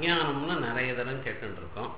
அஜ்ஞானம்னு நிறைய தரம் கேட்டுட்டு இருக்கோம்.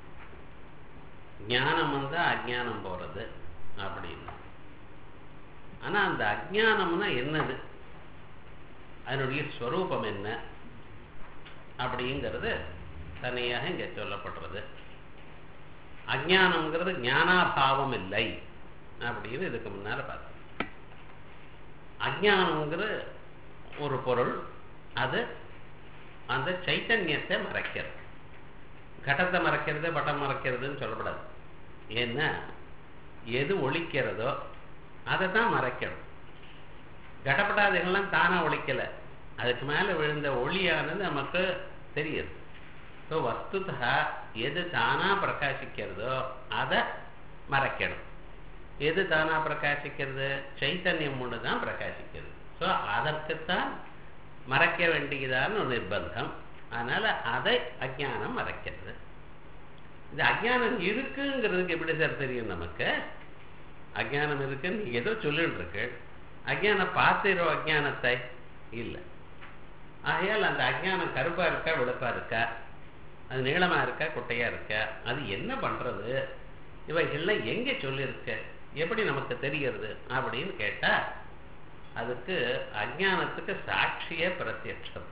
ஞானம் அஜ்ஞானம் போறது அப்படின்னு. ஆனா அந்த அஜ்ஞானம்னா என்னது, அதனுடைய ஸ்வரூபம் என்ன அப்படிங்கிறது தனியாக இங்க சொல்லப்படுறது. அஜ்ஞானம்ங்கிறது ஞானாபாவம் இல்லை அப்படின்னு இதுக்கு முன்னால பார்த்தோம். அஜ்ஞானம்ங்கிறது ஒரு பொருள், அது அந்த சைத்தன்யத்தை மறைக்கிறது. கடத்தை மறைக்கிறது, பட்டம் மறைக்கிறதுன்னு சொல்லப்படாது. ஏன்னா எது ஒழிக்கிறதோ அதை தான் மறைக்கணும். கடப்படாதெல்லாம் தானா ஒழிக்கலை, அதுக்கு மேலே விழுந்த ஒளியானது நமக்கு தெரியுது. ஸோ வஸ்துதா எது தானா பிரகாசிக்கிறதோ அதை மறைக்கணும். எது தானா பிரகாசிக்கிறது? சைத்தன்யம் ஒன்று தான் பிரகாசிக்கிறது. ஸோ அதற்குத்தான் மறைக்க வேண்டியதான ஒரு நிர்பந்தம். அதனால அதை அஜ்ஞானம் மறைக்கிறது. இந்த அஜ்ஞானம் இருக்குங்கிறதுக்கு எப்படி சார் தெரியும் நமக்கு? அஜ்ஞானம் இருக்குன்னு நீங்க ஏதோ சொல்லிட்டு இருக்கு. அஜ்ஞானம் பார்த்துரும் அஜ்ஞானத்தை இல்லை. ஆகையால் அந்த அஜ்ஞானம் கருப்பா இருக்கா வெளுப்பா இருக்கா, அது நீளமா இருக்கா குட்டையா இருக்கா, அது என்ன பண்றது, இவைகள்லாம் எங்க சொல்லியிருக்க, எப்படி நமக்கு தெரிகிறது அப்படின்னு கேட்டா அதுக்கு அஜ்ஞானத்துக்கு சாட்சிய பிரத்யட்சம்.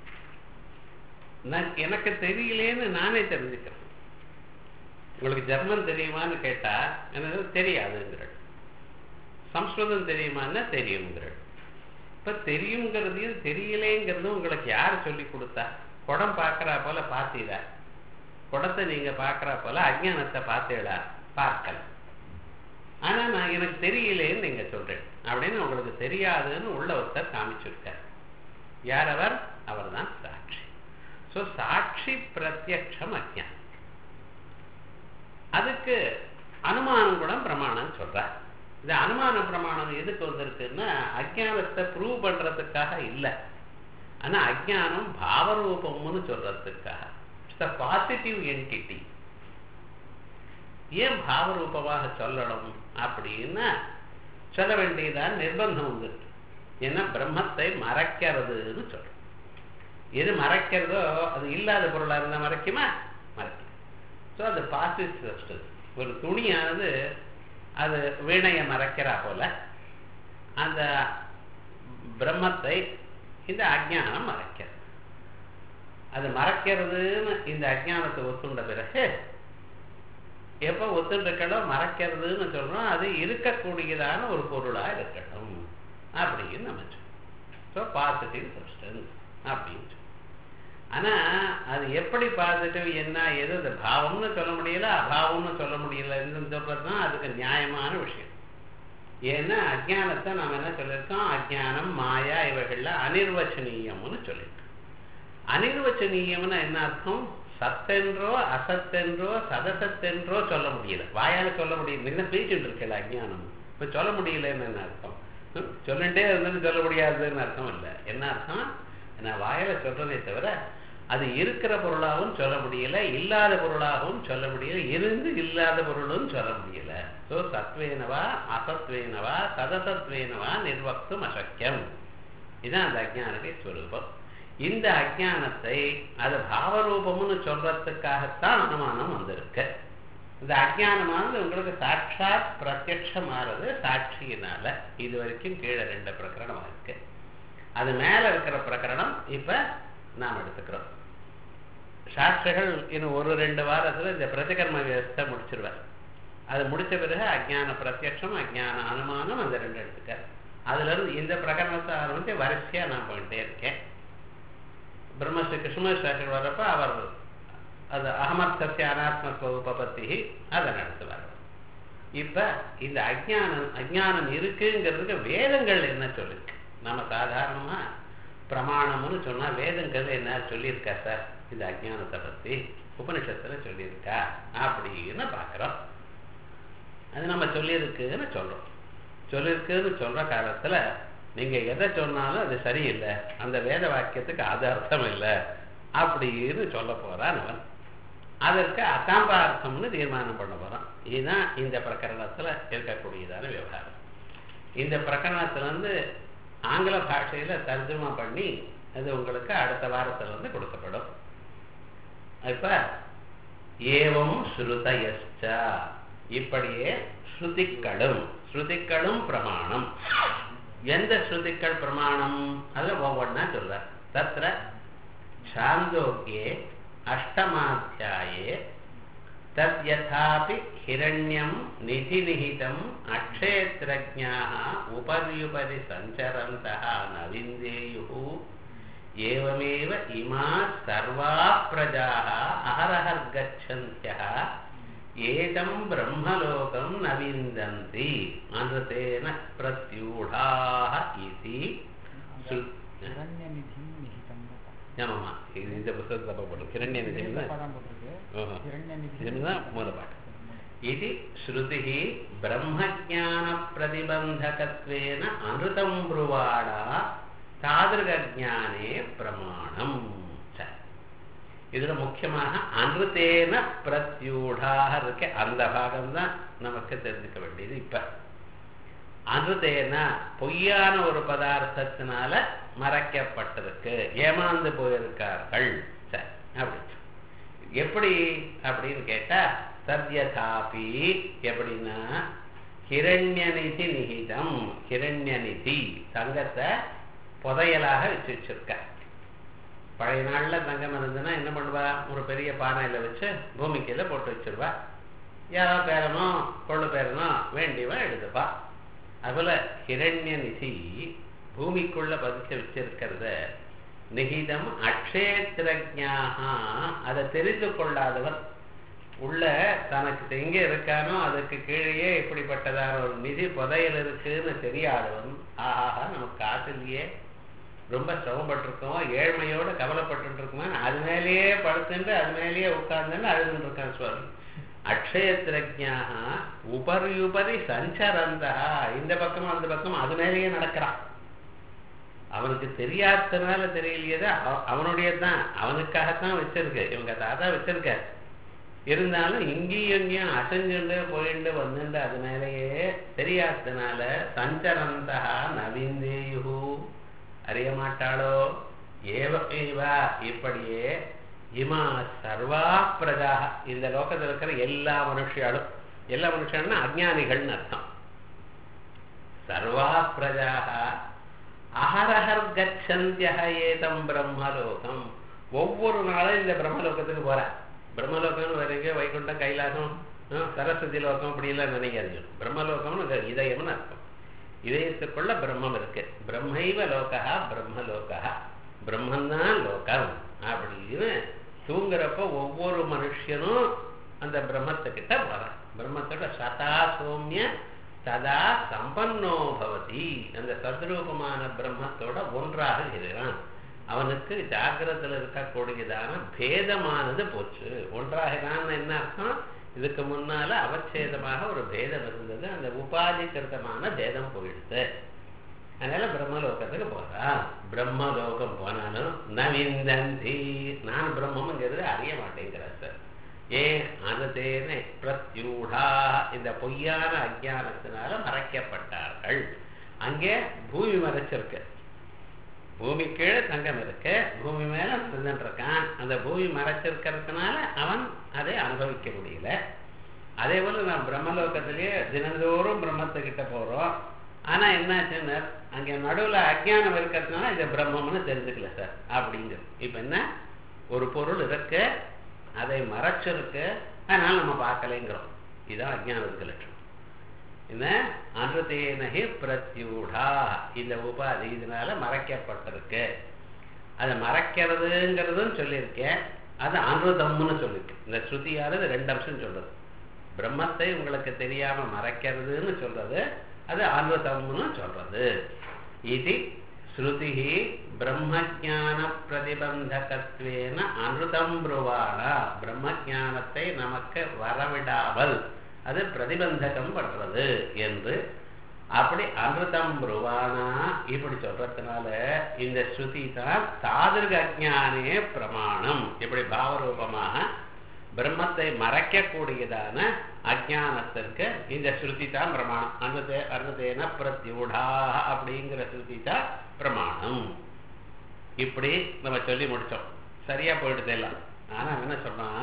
எனக்கு தெரியலேன்னு நானே தெரிஞ்சுக்கிறேன். உங்களுக்கு ஜெர்மன் தெரியுமான்னு கேட்டா எனக்கு தெரியாதுங்கிறேன். சம்ஸ்கிருதம் தெரியுமான்னா தெரியுங்கிறேன். இப்ப தெரியுங்கிறதையும் தெரியலேங்கிறதும் உங்களுக்கு யார் சொல்லி கொடுத்தா? குடம் பார்க்கறா போல பார்த்தீரா? குடத்தை நீங்க பார்க்கறா போல அஜ்ஞானத்தை பார்த்தீங்களா? பார்க்கல. ஆனா நான் எனக்கு தெரியலேன்னு நீங்க சொல்றேன் அப்படின்னு உங்களுக்கு தெரியாதுன்னு உள்ள ஒருத்தர் காமிச்சிருக்கார். யார் அவர்? அவர் தான் சாட்சி. ஸோ சாட்சி பிரத்யக்ஷம் அஜ்ஞானம். அதுக்கு அனுமானம் கூட பிரமாணம் சொல்றார். இந்த அனுமான பிரமாணம் எதுக்கு வந்திருக்குன்னா அஜ்ஞானத்தை ப்ரூவ் பண்றதுக்காக இல்லை, ஆனா அஜ்ஞானம் பாவரூபம்னு சொல்றதுக்காக. Positive entity. ஏன் பாவரூபமாக சொல்லணும் அப்படின்னா சொல்ல வேண்டியதான் நிர்பந்தம் வந்துருக்கு. ஏன்னா பிரம்மத்தை மறைக்கிறதுன்னு சொல்றோம். எது மறைக்கிறதோ அது இல்லாத பொருளா இருந்தா மறைக்குமா? மறைக்கும். ஸோ அது பாசிட்டிவ் சப்ஸ்டன்ஸ். ஒரு துணியானது அது வீணையை மறைக்கிறா போல அந்த பிரம்மத்தை இந்த அஜ்ஞானம் மறைக்கிறது. அது மறைக்கிறதுன்னு இந்த அஜ்ஞானத்தை ஒத்துண்ட பிறகு எப்போ ஒத்துருக்கோ மறைக்கிறதுன்னு சொல்றோம், அது இருக்கக்கூடியதான ஒரு பொருளா இருக்கட்டும் அப்படின்னு நம்ம சொல்றோம். ஸோ பாசிட்டிவ் சப்ஸ்டன்ஸ் அப்படின்னு சொல்றோம். ஆனா அது எப்படி பாசிட்டிவ் என்ன எது அது பாவம்னு சொல்ல முடியல, அபாவம்னு சொல்ல முடியலன்னு சொல்றதுதான் அதுக்கு நியாயமான விஷயம். ஏன்னா அஜ்ஞானத்தை நாம் என்ன சொல்லியிருக்கோம்? அஜ்ஞானம் மாயா இவைகள்ல அனிர்வச்சனீயம்னு சொல்லியிருக்கோம். அனிர்வச்சனீயம்னு என்ன அர்த்தம்? சத்தென்றோ அசத்தென்றோ சதசத்தென்றோ சொல்ல முடியல, வாயால சொல்ல முடியல. என்ன பேசிட்டு இருக்கல அஜ்ஞானம், இப்ப சொல்ல முடியலன்னு என்ன அர்த்தம்? சொல்லிட்டே இருந்தது சொல்ல முடியாதுன்னு அர்த்தம் இல்லை. என்ன அர்த்தம்? நான் வாயால சொல்றதே தவிர அது இருக்கிற பொருளாகவும் சொல்ல முடியல, இல்லாத பொருளாகவும் சொல்ல முடியல, இருந்து இல்லாத பொருளும் சொல்ல முடியல. ஸோ சத்வேனவா அசத்வேனவா சதசத்வேனவா நிர்வக்தும் அசக்கியம். இதுதான் அந்த அஜ்ஞானத்தை ஸ்வரூபம். இந்த அஜ்ஞானத்தை அது பாவரூபம்னு சொல்றதுக்காகத்தான் அனுமானம் வந்திருக்கு. இந்த அஜ்ஞானமானது உங்களுக்கு சாட்சாத் பிரத்யட்சமானது சாட்சியினால. இது வரைக்கும் கீழே 2 பிரகரணம் இருக்கு. அது மேல இருக்கிற பிரகரணம் இப்ப நாம் எடுத்துக்கிறோம். சாட்சிகள் இன்னும் 1-2 வாரத்துல இந்த பிரதிகர்ம வியவஸ்தை முடிச்சிருவார். அது முடிச்ச பிறகு அஜ்ஞான பிரத்யட்சம் அஜ்ஞான அனுமானம் அந்த 2 எடுத்துக்க. அதுல இருந்து இந்த பிரகரணத்தை ஆரம்பிச்சு வரிசையா நான் போயிட்டே இருக்கேன். பிரம்மஸ்ரீ கிருஷ்ணசாஸ்திரி வர்றப்ப அவர் அது அகமர்த்தசிய அனாத்மஸ்வரூபத்தி அதை நடத்துவார். இப்ப இந்த அஜ்ஞானம் இருக்குங்கிறதுக்கு வேதங்கள் என்ன சொல்லிருக்கு? நம்ம சாதாரணமா பிரமாணம்னு சொன்னா வேதங்கள் என்ன சொல்லியிருக்கா சார் இந்த அஜ்ஞானத்தை பத்தி? உபனிஷத்துல சொல்லியிருக்கா அப்படின்னு பாக்குறோம். அது நம்ம சொல்லியிருக்குன்னு சொல்றோம். சொல்லியிருக்குன்னு சொல்ற காலத்துல நீங்க எதை சொன்னாலும் அது சரியில்லை, அந்த வேத வாக்கியத்துக்கு அது அர்த்தம் இல்லை அப்படின்னு சொல்ல போறான் அவன். அதற்கு அசாம்பார்த்தம்னு தீர்மானம் பண்ண போறான். இதுதான் இந்த பிரகரணத்துல இருக்கக்கூடியதான விவகாரம். இந்த பிரகரணத்துல ஆங்கில பாஷையில தர்ஜுமா பண்ணி அது உங்களுக்கு அடுத்த வாரத்துல கொடுக்கப்படும். இப்ப ஏவம் ஸ்ருதயஸ்ச, இப்படியே ஸ்ருதிக்களும் பிரமாணம். எந்த ஸ்ருதிக்கள் பிரமாணம்? அதுல ஒவ்வொன்னா சொல்ற. தத்ர சாந்தோக்கியே அஷ்டமாத்தியாயே தத் யதாபி ஹிரண்யம் நிதிநிஹிதம் அக்ஷேத்ரஜ்ஞாः உபர்யுபரி சஞ்சரந்தः ந விந்தேயுः ஏவமேவ இமாः சர்வாः பிரஜாः அஹரஹர் கச்சந்த்யः ஏதம் பிரம்மலோகம் ந விந்தந்தி அனுதேன பிரத்யூடாः இதி. ஆமாமா, இந்த புத்தகத்தை தப்பா போட்டு ஹிரண்யநிதிம் மூலப்பாட்டு. இது ஸ்ருதி பிரம்மஜான பிரதிபந்தகத்வேன அனுதம் ப்ருவாடா தாதிருகஞானே பிரமாணம். இதுல முக்கியமாக அனுதேன பிரத்யூடாக இருக்க அந்த பாகம்தான் நமக்கு தெரிஞ்சுக்க வேண்டியது. இப்ப அனுதேன பொய்யான ஒரு பதார்த்தத்தினால மறைக்கப்பட்டிருக்கு, ஏமாந்து போயிருக்கார்கள். சரி, அப்படி எப்படி அப்படின்னு கேட்டா சத்யதாபி எப்படின்னா ஹிரண்யநிதி நிகிதம். ஹிரண்யநிதி தங்கத்தை புதையலாக வச்சிருக்க. பழைய நாள்ல தங்கம் இருந்ததுன்னா என்ன பண்ணுவா? ஒரு பெரிய பானையில வச்சு பூமிக்கையில போட்டு வச்சிருவா. யாரோ பேரனோ கொள்ளு பேரனோ வேண்டியவா எடுத்துப்பா. அதுபோல ஹிரண்யநிதி பூமிக்குள்ள பதிச்சு வச்சிருக்கிறத நிகிதம் அக்ஷேத்ரஜ்ஞாः, அதை தெரிந்து கொள்ளாதவன், உள்ள தனக்கு எங்க இருக்கானோ அதுக்கு கீழே இப்படிப்பட்டதான ஒரு நிதி புதையல் இருக்குன்னு தெரியாதவன், ஆஹா நமக்கு காசு இல்லையே, ரொம்ப சிரமப்பட்டிருக்கோம், ஏழ்மையோட கவலைப்பட்டு இருக்குமா, அது மேலேயே படுத்துட்டு அது மேலேயே உட்கார்ந்துன்னு அழுதுன்னு இருக்கான் சுவாமி. அக்ஷயத்ரஜ்ஞாः உபர்யுபரி சஞ்சரந்தா, இந்த பக்கமும் அந்த பக்கமும் அது மேலேயே நடக்கிறான். அவனுக்கு தெரியாதனால தெரியலையது அவனுடைய தான், அவனுக்காகத்தான் வச்சிருக்கு, இவங்க தாத்தா வச்சிருக்க. இருந்தாலும் இங்கேயும் எங்கேயும் அசைஞ்சுண்டு போயிண்டு வந்துண்டு அது மேலேயே தெரியாதனால சஞ்சரந்தா நவிந்தேயு, அறிய மாட்டாளோ. ஏவா இப்படியே இமா சர்வா பிரஜா, இந்த லோகத்தில் இருக்கிற எல்லா மனுஷியாலும், எல்லா மனுஷன்னா அஜ்ஞானிகள்னு அர்த்தம். சர்வா பிரஜா அஹரஹர் கச்சந்தியஹ ஏதம் பிரம்மலோகம், ஒவ்வொரு நாளும் இந்த பிரம்மலோகத்துக்கு போற. பிரம்மலோகம்னு வரைக்கும் வைகுண்டம் கைலாசம் சரஸ்வதி லோகம் அப்படிலாம் நினைக்காதீங்க. பிரம்மலோகம்னு இதயம்னு அர்த்தம். இதயத்துக்குள்ள பிரம்மம் இருக்கு. பிரம்மைவ லோகா பிரம்மலோகா, பிரம்மந்தான் லோகம் அப்படின்னு தூங்குறப்ப ஒவ்வொரு மனுஷனும் அந்த பிரம்மத்துக்கிட்ட போறான். பிரம்மத்தோட சதா சௌமிய சதா சம்பன்னோ பவதி, அந்த சத்ரூபமான பிரம்மத்தோட ஒன்றாக இருக்கிறான். அவனுக்கு ஜாகிரத்தில் இருக்கக்கூடியதான பேதமானது போச்சு. ஒன்றாகிறான்னு என்ன அர்த்தம்? இதுக்கு முன்னால அவச்சேதமாக ஒரு பேதம் இருந்தது, அந்த உபாதிகிருத்தமான பேதம் போயிடுது. அதனால பிரம்மலோகத்துக்கு போறான். பிரம்மலோகம் போனாலும் நவிந்தந்தி, நான் பிரம்மங்கிறது அறிய மாட்டேங்கிறார் சார். ஏன்? அனுதேன பிரத்யூடா, இந்த பொய்யான அஜ்ஞானத்தினால மறைக்கப்பட்டார்கள். அங்கே பூமி மறைச்சிருக்கு, பூமி கீழே தங்கம் இருக்கு, பூமி மேல இருக்கான். அந்த பூமி மறைச்சிருக்கிறதுனால அவன் அதை அனுபவிக்க முடியல. அதே போல நான் பிரம்மலோகத்திலேயே தினந்தோறும் பிரம்மத்துக்கிட்ட போறோம். ஆனா என்னாச்சுன்னு அங்க நடுவுல அஜ்ஞானம் இருக்கிறதுனால இந்த பிரம்மம்னு தெரிஞ்சுக்கல சார் அப்படிங்கிறது. இப்ப என்ன, ஒரு பொருள் இருக்கு, அதை மறைச்சிருக்கு, அதனால நம்ம பார்க்கலைங்கிறோம். இதுதான் அஜ்ஞானத்துக்கு லட்சணம். என்ன அனுதேனஹி பிரத்யூடா, இந்த உபாதி இதனால மறைக்கப்பட்டிருக்கு. அதை மறைக்கிறதுங்கிறதும் சொல்லியிருக்கேன், அது அனுதம்னு சொல்லியிருக்கேன். இந்த ஸ்ருதியானது ரெண்டு அம்சம் சொல்றது. பிரம்மத்தை உங்களுக்கு தெரியாம மறைக்கிறதுன்னு சொல்றது, அது அனுதம்னு சொல்றது. இது ஸ்ருதி பிரம்மஜான பிரதிபந்தகத்வேன அனுதம் ப்ருவாடா, பிரம்மஜானத்தை நமக்கு வரவிடாமல் அது பிரதிபந்தகம் பண்றது என்று அப்படி அனுதம் ப்ருவானா இப்படி சொல்றதுனால இந்த ஸ்ருதி தான் தாதிருக அஜ்ஞானே பிரமாணம். இப்படி பாவரூபமாக பிரம்மத்தை மறைக்கக்கூடியதான அஜ்ஞானத்திற்கு இந்த ஸ்ருதி தான் பிரமாணம். அனுதேன பிரத்யூடா அப்படிங்கிற ஸ்ருதி தான் பிரமாணம். இப்படி நம்ம சொல்லி முடிச்சோம். சரியா போயிடுது எல்லாம். ஆனா என்ன சொல்றான்,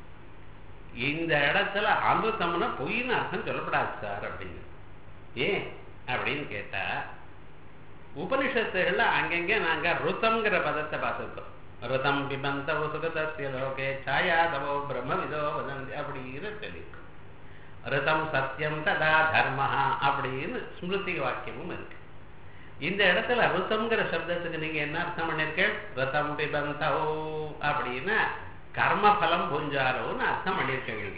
இந்த இடத்துல அமிர்தம்னா பொய்ன்னு அர்த்தம் சொல்லப்படாது சார் அப்படின்னு. ஏன் அப்படின்னு கேட்டா, உபனிஷத்துகள்ல அங்கங்க நாங்க ருத்தம்ங்கிற பதத்தை பார்த்துருக்கோம். ருதம் பிபந்த சுகதஸ்ய லோகே சாயாதவோ பிரம்மவிதோ வதந்தி அப்படின்னு சொல்லியிருக்கோம். ருதம் சத்தியம் ததா தர்மஹா அப்படின்னு ஸ்மிருதி வாக்கியமும் இருக்கு. இந்த இடத்துல ருத்தம்ங்கிற சப்தத்துக்கு நீங்க என்ன அர்த்தம் பண்ணிருக்கீங்க? ருதம் பிபந்தோ அப்படின்னா கர்மபலம் புஞ்சாரோன்னு அர்த்தம் பண்ணியிருக்கீங்க.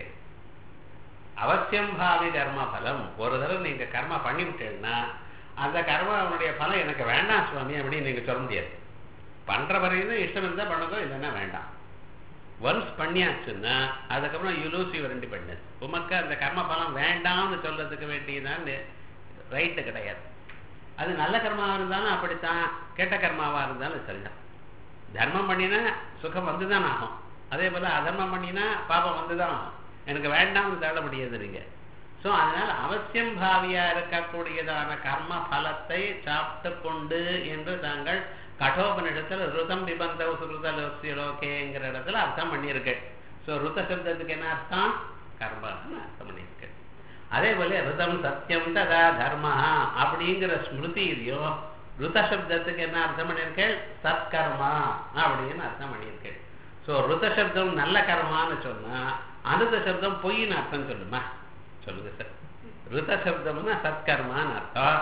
அவசியம் பாவி கர்மபலம். ஒரு தடவை நீங்க கர்மா பண்ணிவிட்டீங்கன்னா அந்த கர்மாவுடைய பலம் எனக்கு வேண்டாம் சுவாமி அப்படின்னு நீங்க சொல்ல முடியாது. பண்ற வரையும் இஷ்டம் இருந்தா பண்ணதோ இல்லைன்னா வேண்டாம். ஒன்ஸ் பண்ணியாச்சுன்னா அதுக்கப்புறம் யூ லூஸ் யுவர் இண்டிபெண்டன்ஸ். உமக்கு அந்த கர்ம பலம் வேண்டாம்னு சொல்றதுக்கு வேண்டியதான் ரைட்டு கிடையாது. அது நல்ல கர்மாவா இருந்தாலும் அப்படித்தான், கெட்ட கர்மாவா இருந்தாலும் சரிதான். தர்மம் பண்ணினா சுகம் வந்துதான் ஆகும், அதே போல அதர்மம் பண்ணினா பாபம் வந்துதான் ஆகும். எனக்கு வேண்டாம்னு தள்ள முடியாது நீங்க. ஸோ அதனால் அவசியம் பாவியா இருக்கக்கூடியதான கர்ம பலத்தை சாப்பிட்டு கொண்டு என்று தாங்கள் கட்டோபனிடத்தில் ருதம் பிபந்த சுருதலோகேங்கிற இடத்துல அர்த்தம் பண்ணியிருக்கு. ஸோ ருத சப்தத்துக்கு என்ன அர்த்தம்? கர்மன்னு அர்த்தம் பண்ணியிருக்கு. அதே போல ருதம் சத்தியம் ததா தர்ம அப்படிங்கிற ஸ்மிருதியிலையும் ருத சப்தத்துக்கு என்ன அர்த்தம் பண்ணியிருக்கேன்? சத்கர்மா அப்படின்னு அர்த்தம் பண்ணியிருக்கேன். ஸோ ருத சப்தம் நல்ல கர்மான்னு சொன்னா அனுத சப்தம் பொய்ன்னு அர்த்தம் சொல்லுமா? சொல்லுங்க சார். ருத சப்தம்னா சத்கர்மான்னு அர்த்தம்,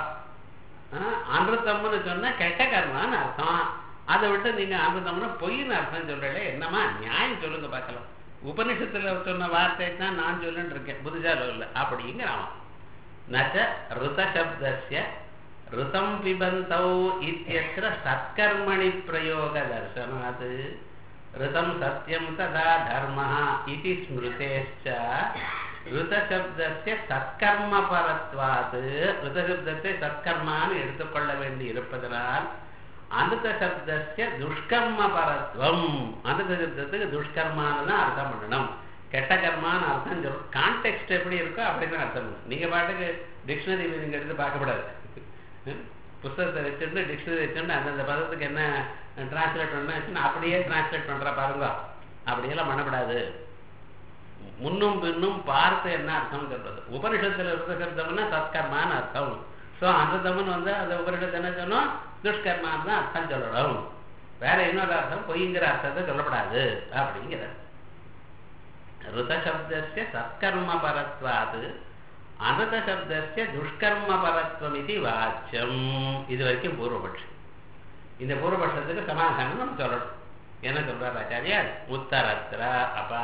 அமிர்தம்னு சொன்னா கெட்ட கர்மான்னு அர்த்தம். அதை விட்டு நீங்க அமிர்தம்னா பொய்ன்னு அர்த்தம் சொல்றீங்களே, என்னமா நியாயம் சொல்லுங்க பார்க்கலாம். உபனிஷத்துல சொன்ன வார்த்தை தான் நான் சொல்லுன்னு இருக்கேன், புதுசாலோ இல்லை அப்படிங்கிறான். நச்ச ருத சப்தஸ்ய ருதம் பிபந்தௌ இத்யத்ர சத்கர்மணி பிரயோக தர்சனாத் ருதம் சத்யம் ததா தர்மஹ இதி ஸ்மிருதேஷ்ச ருத சப்தஸ்ய சத்கர்ம பரத்வாத். ருத சப்தத்தை சத்கர்மான்னு எடுத்துக்கொள்ள வேண்டி இருப்பதனால் அனுத சப்தஸ்ய துஷ்கர்ம பரத்வம். அனுத சப்தத்துக்கு துஷ்கர்மான்னு தான் அர்த்தம் பண்ணணும், கெட்ட கர்மான்னு அர்த்தம் சொல்லணும். கான்டெக்ஸ்ட் எப்படி இருக்கோ அப்படிதான் அர்த்தம் பண்ணணும். நீங்க பாட்டுக்கு டிக்ஷனரி நீங்க எடுத்து பார்க்கப்படாது. புத்தகத்தை வச்சுட்டு டிக்ஷனரி வச்சுட்டு அந்தந்த பதத்துக்கு என்ன டிரான்ஸ்லேட் பண்ண அப்படியே டிரான்ஸ்லேட் பண்ற பாருங்க, அப்படியெல்லாம் பண்ணப்படாது. முன்னும் பின்னும் பார்த்து என்ன அர்த்தம் சொல்றது. உபனிஷத்துல இருந்த சப்தம்னா சத்கர்மான்னு அர்த்தம். ஸோ அமிர்தம்னு வந்து அந்த உபனிஷத்து என்ன சொன்னோம்? துஷ்கர்மான்னு தான் அர்த்தம் சொல்லணும். வேற இன்னொரு அர்த்தம் பொய்ங்கிற அர்த்தத்தை சொல்லப்படாது அப்படிங்கிற. ருத சப்தஸ்ய சத்கர்ம பரத்வாத் அனுத சப்தஸ்ய துஷ்கர்ம பரத்வம் இது வாச்சியம். இது வரைக்கும் பூர்வபட்சம். இந்த பூர்வபட்சத்துக்கு சமாதானம் நம்ம சொல்லணும். என்ன சொல்றார் ஆச்சாரியார்? உத்தரத்திர அப்பா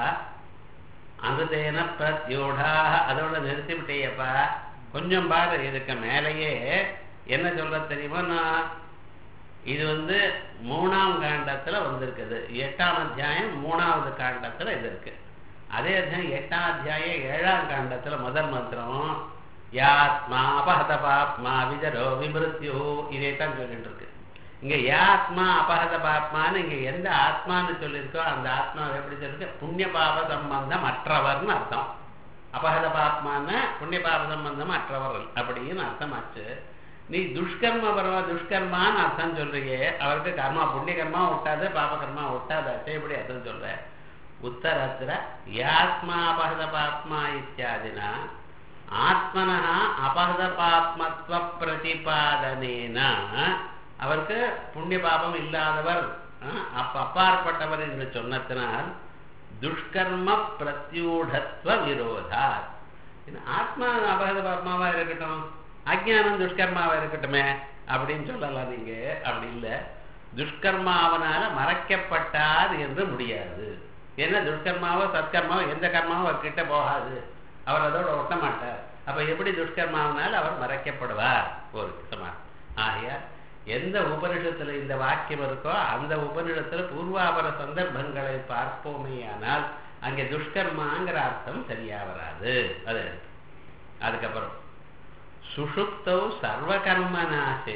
அனுதேன பிரத்யூடா, அதோட நிறுத்தி விட்டேயப்பா. கொஞ்சம் பாரு, இதுக்கு மேலேயே என்ன சொல்ற தெரியுமா? இது வந்து 3ஆம் காண்டத்துல வந்திருக்குது. 8ஆம் அத்தியாயம் 3வது காண்டத்துல இது இருக்கு. அதே 8ஆம் அத்தியாயம் 7ஆம் காண்டத்துல முதல் மந்திரம் யாத்மா அபஹத பாப்மா விஜரோ விமிருத்யு, இதைத்தான் சொல்லிட்டு இருக்கு. இங்க யாத்மா அபஹத பாப்மான்னு இங்க எந்த ஆத்மான்னு சொல்லியிருக்கோ அந்த ஆத்மா எப்படி சொல்லிருக்கு? புண்ணிய பாப சம்பந்தம் அற்றவர்னு அர்த்தம். அபஹத பாப்மான்னு புண்ணிய பாப சம்பந்தம் அற்றவர் அப்படின்னு அர்த்தமாச்சு. நீ துஷ்கர்ம பரவா துஷ்கர்மான்னு அர்த்தம் சொல்றியே, அவருக்கு கர்மா புண்ணிய கர்மா ஒட்டாது பாப கர்மா ஒட்டாதாச்சே, எப்படி அர்த்தம் சொல்ற? உத்தரத்திர யாத்மா அபஹத பாப்மா இத்தியாதினா ஆத்மனா அபஹத பாப்மத்வ பிரதிபாதனேன, அவருக்கு புண்ணிய பாபம் இல்லாதவர் அப்பாற்பட்டவர் என்று சொன்னத்தினால் துஷ்கர்ம பிரத்யூடத்வ விரோதா. ஆத்மா அபகத பாப்மாவா இருக்கட்டும், அஜ்ஞானம் துஷ்கர்மாவா இருக்கட்டுமே அப்படின்னு சொல்லலாம் நீங்க. அப்படி இல்லை, துஷ்கர்மாவனால மறைக்கப்பட்டார் என்று முடியாது. ஏன்னா துஷ்கர்மாவோ சத்கர்மாவோ எந்த கர்மாவோ அவர் கிட்ட போகாது, அவர் அதோட ஒட்ட மாட்டார். அப்ப எப்படி துஷ்கர்மாவனால் அவர் மறைக்கப்படுவார்? ஒரு சமாதானம். ஆகையா எந்த உபனிஷத்துல இந்த வாக்கியம் இருக்கோ அந்த உபனிஷத்துல பூர்வாபர சந்தர்ப்பங்களை பார்ப்போமே ஆனால் அங்கே துஷ்கர்மாங்கிற அர்த்தம் சரியா வராது. அது அதுக்கப்புறம் சுஷுப்தௌ சர்வகர்மநாசே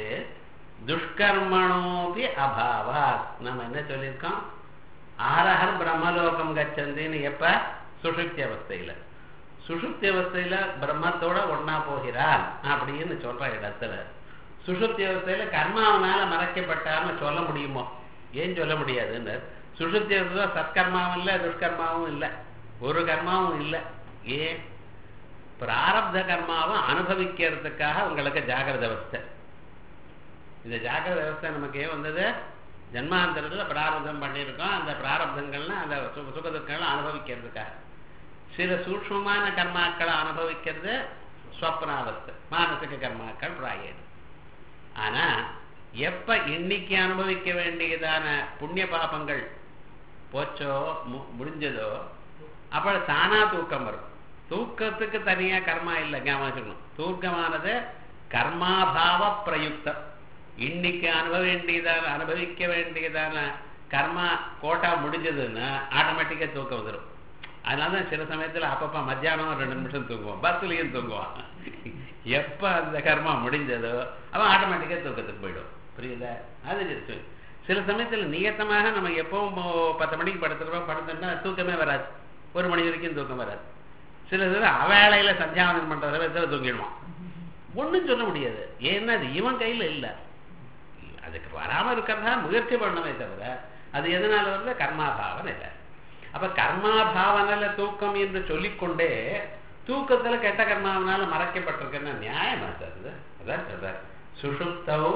துஷ்கர்மணோபி அபாவாத். நம்ம என்ன சொல்லியிருக்கோம்? ஆரஹர் பிரம்மலோகம் கச்சந்தின்னு எப்ப? சுஷுப்தி அவஸ்தையில. சுஷுப்தி அவஸ்தையில பிரம்மத்தோட ஒன்னா போகிறான் அப்படின்னு சொல்ற இடத்துல சுஷுப்தி அவஸ்தையில கர்மாவனால மறைக்கப்பட்டான்னு சொல்ல முடியுமோ? ஏன் சொல்ல முடியாதுன்னு சுஷுப்தி இருந்ததோ சத்கர்மாவும் இல்லை துஷ்கர்மாவும் இல்லை, ஒரு கர்மாவும் இல்லை. ஏன்? பிராரப்த கர்மாவை அனுபவிக்கிறதுக்காக உங்களுக்கு ஜாகிரத அவஸ்தை. இந்த ஜாகிரத அவஸ்தை நமக்கு ஏன் வந்தது? ஜன்மாந்தரத்தில் பிராரப்தம் பண்ணியிருக்கோம். அந்த பிராரப்தங்கள்லாம் அந்த சுகதுக்கங்களை அனுபவிக்கிறதுக்காக. சில சூக்ஷ்மமான கர்மாக்களை அனுபவிக்கிறது ஸ்வப்னாவஸ்தை, மானசிக கர்மாக்கள் பிராயணம். ஆனா எப்ப இன்னைக்கு அனுபவிக்க வேண்டியதான புண்ணிய பாபங்கள் போச்சோ முடிஞ்சதோ அப்ப தானா தூக்கம் வரும். தூக்கத்துக்கு தனியா கர்மா இல்லை, ஞாபகம். தூக்கமானது கர்மாபாவ பிரயுக்தம். இன்னைக்கு அனுபவிக்க வேண்டியதான கர்மா கோட்டா முடிஞ்சதுன்னா ஆட்டோமேட்டிக்கா தூக்கம் வந்துடும். அதனாலதான் சில சமயத்துல அப்பப்ப மத்தியானம் 2 நிமிஷம் தூங்குவோம், பஸ்லயும் தூங்குவான். எப்ப அந்த கர்மா முடிஞ்சதோ அவன் ஆட்டோமேட்டிக்கா தூக்கத்துக்கு போயிடும். புரியுதா? அது சில சமயத்துல நியத்தமாக நம்ம எப்பவும் 10 மணிக்கு படுத்துட்டோம்னா தூக்கமே வராது, 1 மணி வரைக்கும் தூக்கம் வராது. சில அவேளையில சந்தியாவனம் பண்ற சமயத்துல தூங்கிடுவான். ஒன்னும் சொல்ல முடியாது. ஏன்னா அது இவன் கையில இல்லை, அதுக்கு வராம இருக்கிறதா முயற்சி பண்ணவே தவிர அது எதனால வருது? கர்மாபாவனை இல்லை. அப்ப கர்மாபாவனால தூக்கம் என்று சொல்லிக்கொண்டே தூக்கத்துல கெட்ட கர்மாவனால மறைக்கப்பட்டிருக்குன்னா நியாயமா சார்? அதான் சொல்றார், சுஷுப்தவ்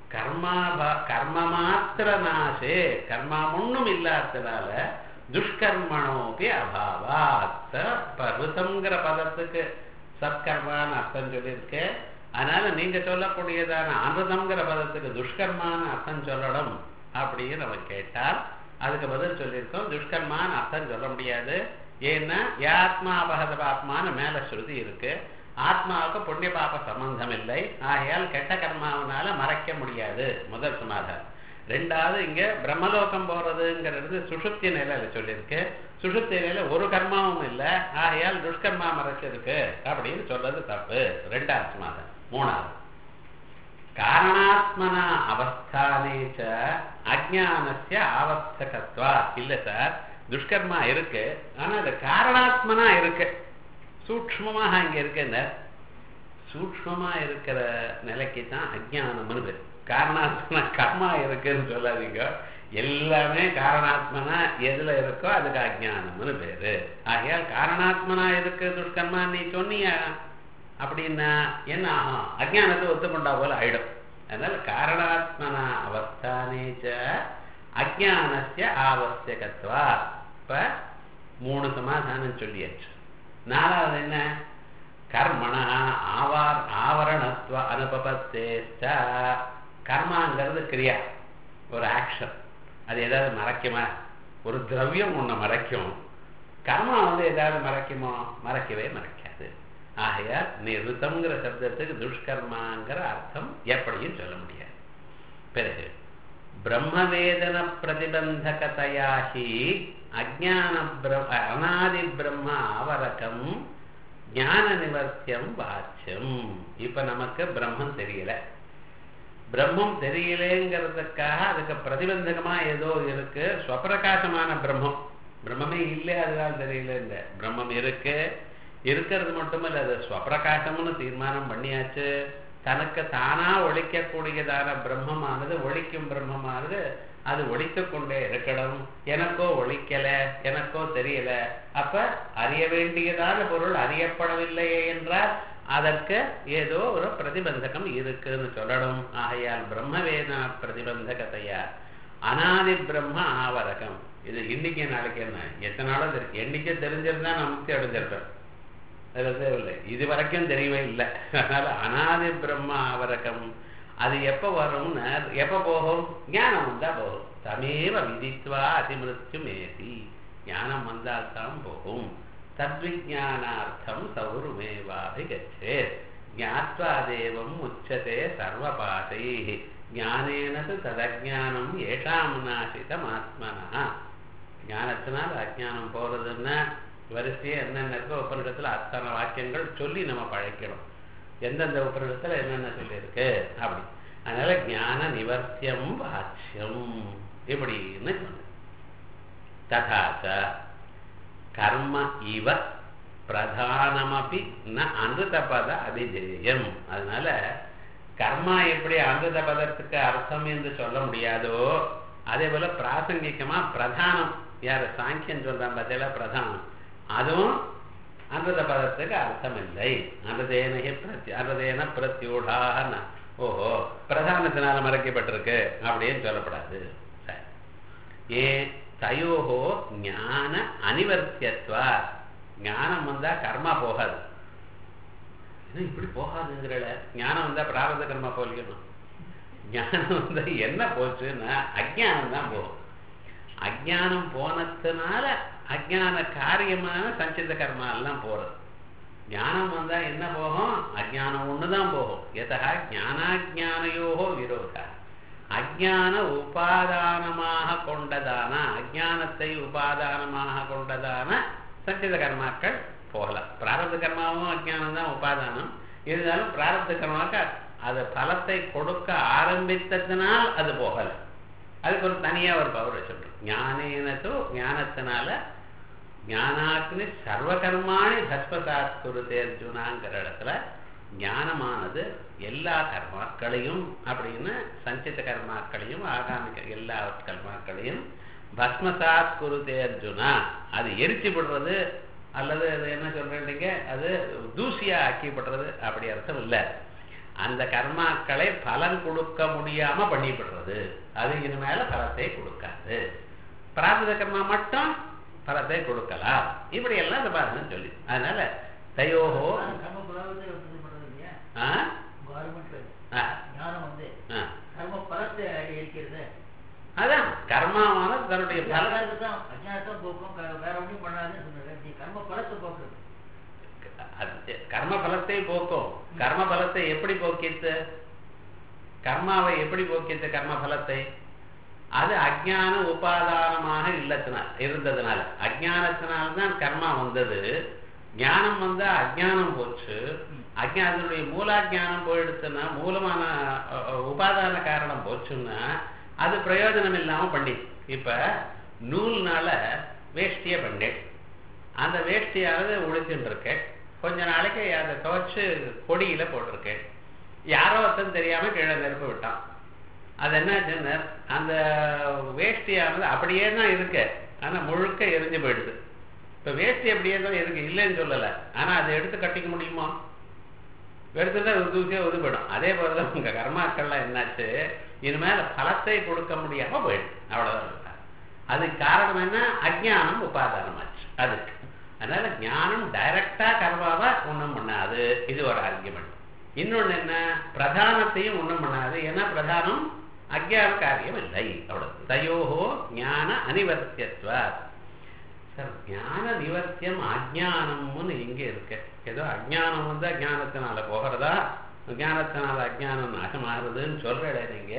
கர்ம மாத்திர நாசே, கர்மா ஒண்ணும் இல்லாததுனால துஷ்கர்மணோபி அபாவாத். ருதம்ங்கிற பதத்துக்கு சத்கர்மான்னு அர்த்தம் சொல்லியிருக்கு. அதனால நீங்க சொல்லக்கூடியதான அமிர்தம்ங்கிற பதத்துக்கு துஷ்கர்மான்னு அர்த்தம் சொல்லணும் அப்படின்னு நம்ம கேட்டால் அதுக்கு பதில் சொல்லியிருக்கோம். துஷ்கர்மான்னு அர்த்தம் சொல்ல முடியாது. ஏன்னா ஆத்மா அபகத பாப்மான்னு மேல ஸ்ருதி இருக்கு. ஆத்மாவுக்கு புண்ணிய பாப சம்பந்தம் இல்லை, ஆகையால் கெட்ட கர்மாவனால மறைக்க முடியாது. முதல் சமாதானம். ரெண்டாவது, இங்க பிரம்மலோகம் போறதுங்கிறது சுஷுப்தி நிலையில சொல்லியிருக்கு. சுஷுப்தி நிலையில ஒரு கர்மாவும் இல்லை, ஆகையால் துஷ்கர்மா மறைச்சிருக்கு அப்படின்னு சொல்றது தப்பு. ரெண்டாவது சமாதானம். மூணாவது, காரணாத்மனா அவஸ்தானேச்ச அஜ்ஞானஸ்ய ஆவஸ்தகத்வா. இல்ல சார், துஷ்கர்மா இருக்கு, ஆனா அது காரணாத்மனா இருக்கு, சூக்ஷ்மமாக அங்க இருக்கு. சூக்ஷ்மமா இருக்கிற நிலைக்கு தான் அஜ்ஞானம்னு பேர். காரணாத்மனா கர்மா இருக்குன்னு சொல்லாதீங்க, எல்லாமே காரணாத்மனா எதுல இருக்கோ அதுக்கு அஜ்ஞானம்னு பேரு. ஆகையால் காரணாத்மனா இருக்கு துஷ்கர்மா நீ சொன்னியா அப்படின்னா என்ன ஆகும்? அஜ்ஞானத்தை ஒத்துக்கொண்டா போல ஆயிடும். அதனால காரணாத்மனா அவஸ்தானேச்ச அஜ்ஞானஸ்ய ஆவஸ்யகத்வா. இப்ப 3 சமாதானம் சொல்லியாச்சு. நாலாவது என்ன? கர்மணா ஆவரணத்துவ அனுபவத்தேஷ்ட. கர்மாங்கிறது கிரியா, ஒரு ஆக்ஷன். அது ஏதாவது மறைக்குமா? ஒரு திரவியம் ஒண்ணு மறைக்கும். கர்மா ஏதாவது மறைக்குமோ? மறைக்கவே மறைக்காது. ஆகையால் நிருத்தம்ங்கிற சப்தத்துக்கு துஷ்கர்மாங்கிற அர்த்தம் எப்படியும் சொல்ல முடியாது. பிறகு பிரம்மவேதன பிரதிபந்தகதையாகி அஜான அநாதி பிரம்ம ஆவரகம் ஞான நிவர்த்தியம் வாச்சியம். இப்ப நமக்கு பிரம்மம் தெரியல, பிரம்மம் தெரியலேங்கிறதுக்காக அதுக்கு பிரதிபந்தகமா ஏதோ இருக்கு. ஸ்வப்பிரகாசமான பிரம்மம், பிரம்மமே இல்லை அதுதான் தெரியல. இந்த பிரம்மம் இருக்கு, இருக்கிறது மட்டுமல்ல அது ஸ்வப்பிரகாசம்னு தீர்மானம் பண்ணியாச்சு. தனக்கு தானா ஒழிக்கக்கூடியதான பிரம்மமானது, ஒழிக்கும் பிரம்மமானது அது ஒழித்து கொண்டே இருக்கணும். எனக்கோ ஒழிக்கல, எனக்கோ தெரியல. அப்ப அறிய வேண்டியதான பொருள் அறியப்படவில்லையே என்றால் அதற்கு ஏதோ ஒரு பிரதிபந்தகம் இருக்குன்னு சொல்லணும். ஆகையால் பிரம்மவேதன பிரதிபந்தகத்தையா அநாதி பிரம்ம ஆவரகம். இது இன்னைக்கு நாளைக்கு என்ன, எத்தனை நாளும் இருக்கு. என்னைக்கு தெரிஞ்சிருந்தா நமக்கு அடைஞ்சிருக்கோம், இல்லை இது வரைக்கும் தெரியவே இல்லை. அதனால அநாதி பிரம்ம ஆவரகம் அது எப்ப வரும்னு, எப்ப போகும்? ஞானம் வந்தா போகும். தமேவ விதித்வா அதிமிருத்யு மேதி. ஞானம் வந்தால்தான் போகும். தத்விஜானார்த்தம் சௌருமேவாபிகச்சே ஞாத்வா தேவம் உச்சதே சர்வபாதை ஞானேன ததஜானம் ஏஷாம் நாசிதம் ஆத்மனா. ஞானத்தினால் அஜானம் போறதுன்னா வரிசையே என்னென்ன இருக்கோ உபநிடத்துல அத்தனை வாக்கியங்கள் சொல்லி நம்ம பழைக்கணும். எந்தெந்த உபநிடத்துல என்னென்ன சொல்லியிருக்கு அப்படி. அதனால ஞான நிவர்த்தியம் வாச்சியம் இப்படின்னு சொன்ன. ததாச்ச கர்ம இவ பிரதானமபி ந அமிர்த பத அபிஜேயம். அதனால கர்மா எப்படி அமிர்த பதத்துக்கு அர்த்தம் என்று சொல்ல முடியாதோ அதே போல பிராசங்கிகமா பிரதானம் யார் சாங்கியம் சொல்றான் பார்த்தீங்களா பிரதானம் அதுவும் அன்றத பதத்துக்கு அர்த்தம் இல்லை. அன்றதேன பிரத்யூடான ஓஹோ பிரதானத்தினால மறைக்கப்பட்டிருக்கு அப்படின்னு சொல்லப்படாது. ஏன் தயோஹோ ஞான அனிவர்த்தியத்வா ஞானம் வந்தா கர்மா போகாது. இப்படி போகாதுங்கிறல ஞானம் வந்தா பிராரத கர்மா போலிக்கணும். ஞானம் வந்தா என்ன போச்சுன்னா அஜ்ஞானம் தான் போகும். அஜ்ஞானம் போனதுனால அஜ்ஞான காரியமான சஞ்சித கர்மா எல்லாம் போறது. ஞானம் வந்தா என்ன போகும்? அஜ்ஞானம் ஒண்ணுதான் போகும். எதா ஞானாஜ்ஞானயோகோ விரோதா அஜ்ஞான உபாதானமாக கொண்டதான அஜ்ஞானத்தை உபாதானமாக கொண்டதான சஞ்சித கர்மாக்கள் போகலாம். பிராரப்த கர்மாவும் அஜ்ஞானம் தான் உபாதானம். இருந்தாலும் பிராரப்த கர்மாக்க அது பலத்தை கொடுக்க ஆரம்பித்ததுனால் அது போகல. அதுக்கு ஒரு தனியா ஒரு பவர் வச்சுட்டு ஞானேனோ ஞானத்தினால ஞானாக்னி சர்வகர்மாணி பஸ்மசாத் குருதே அர்ஜுனாங்கிற இடத்துல ஞானமானது எல்லா கர்மாக்களையும் அப்படின்னு சஞ்சித கர்மாக்களையும் ஆகாமிக எல்லா கர்மாக்களையும் பஸ்மசாத் குருதே அர்ஜுனா அது எரிச்சு விடுறது அல்லது அது என்ன சொல்றீங்க அது தூசியா ஆக்கிப்படுறது அப்படி அர்த்தம் இல்லை. அந்த கர்மாக்களை பலன் கொடுக்க முடியாம பண்ணிவிடுறது. அது இனிமேல பலத்தை கொடுக்காது. பிராரப்த கர்மா மட்டும் பலத்தை கொடுக்கலாம். இப்படி எல்லாம் இந்த பாருங்க சொல்லி அதனால தயோஹோ அதான் கர்மாவான தன்னுடைய கர்ம பலத்தை போக்கும். கர்ம பலத்தை எப்படி போக்கித்து? கர்மாவை எப்படி போக்கித்து? கர்ம பலத்தை அது அஜ்ஞான உபாதானமாக இருந்ததுனால அஜ்ஞானத்தினால்தான் கர்மா வந்தது. ஞானம் வந்தா அஜ்ஞானம் போச்சு. அஜ்ஞானத்தினுடைய மூலாஜானம் போயிடுச்சுன்னா மூலமான உபாதான காரணம் போச்சுன்னா அது பிரயோஜனம் இல்லாம பண்ணி. இப்ப நூல்னால வேஷ்டிய பண்ணேன். அந்த வேஷ்டியாவது உடுத்தின்னு இருக்கேன். கொஞ்ச நாளைக்கு அதை துவைச்சு கொடியில போட்டிருக்கேன். யாரோ ஒருத்தன் தெரியாம கீழே நெருப்பு விட்டான். அது என்ன அந்த வேஷ்டியானது அப்படியே தான் இருக்கு. ஆனா முழுக்க எரிஞ்சு போயிடுது. இப்ப வேஷ்டி அப்படியே தான் இருக்கு இல்லைன்னு சொல்லல. ஆனா அதை எடுத்து கட்டிக்க முடியுமா? எடுத்துட்டா தூசியா உது போயிடும். அதே போலதான் உங்க கர்மாக்கள்லாம் என்னாச்சு இனிமேல பலத்தை கொடுக்க முடியாம போயிடுது. அவ்வளவுதான். அதுக்கு காரணம் என்ன? அஜ்ஞானம் உபாதானமாச்சு அதுக்கு. அதனால ஞானம் டைரக்டா கர்மாவா ஒண்ணும் பண்ணாது. இது ஒரு ஆர்கியுமெண்ட். இன்னொன்னு என்ன? பிரதானத்தையும் ஒண்ணும் பண்ணாது. ஏன்னா பிரதானம் அஜ்ஞான காரியம் இல்லை. அவ்வளவு. தயோஹோ ஞான அனிவர்த்தியத்வா. சார் ஞான நிவர்த்தியம் அஜ்ஞானம்னு இங்க இருக்கு. ஏதோ அஜ்ஞானம் வந்து அஜ்ஞானத்தினால போகிறதா அஜ்ஞானத்தினால அஜ்ஞானம் நாசமாகுதுன்னு சொல்றே. நீங்க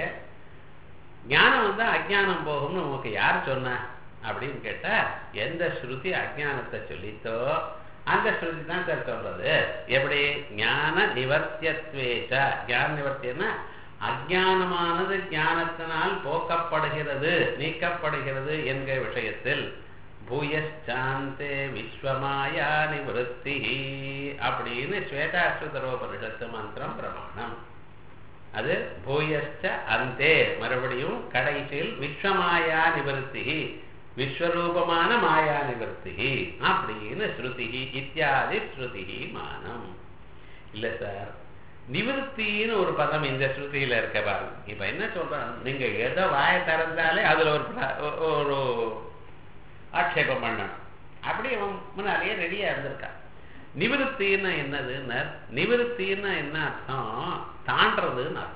ஞானம் வந்தா அஜ்ஞானம் போகும்னு உங்களுக்கு யார் சொன்ன அப்படின்னு கேட்டா எந்த ஸ்ருதி அஜ்ஞானத்தை சொல்லித்தோ அந்த ஸ்ருதி தான் சார் சொல்றது. எப்படி? ஞான நிவர்த்தியத்வேச்ச. ஞான நிவர்த்தியம்னா அஜ்ஞானமானது ஞானத்தினால் போக்கப்படுகிறது நீக்கப்படுகிறது என்கிற விஷயத்தில் பூயச்சாந்தே விஸ்வமாயா நிவருத்தி அப்படின்னு ஸ்வேதாஸ்வதரோபனிஷத்து மந்திரம் பிரமாணம். அது பூயச்ச அந்தே மறுபடியும் கடைசியில் விஸ்வமாயா நிவருத்தி விஸ்வரூபமான மாயா நிவர்த்தி அப்படின்னு ஸ்ருதி இத்தியாதி ஸ்ருதி மானம். இல்ல சார் நிவர்த்தின்னு ஒரு பதம் இந்த ஸ்ருதியில இருக்க பாருங்க. இப்ப என்ன சொல்றாங்க? நீங்க எதை வாய திறந்தாலே அதுல ஒரு ஆட்சேபம் பண்ணணும். அப்படி அவன் முன்னாலேயே ரெடியா இருந்திருக்கா. நிவர்த்தின்னா என்னதுன்னு நிவர்த்தின்னா என்ன அர்த்தம்? தாண்டதுன்னு அர்த்தம்.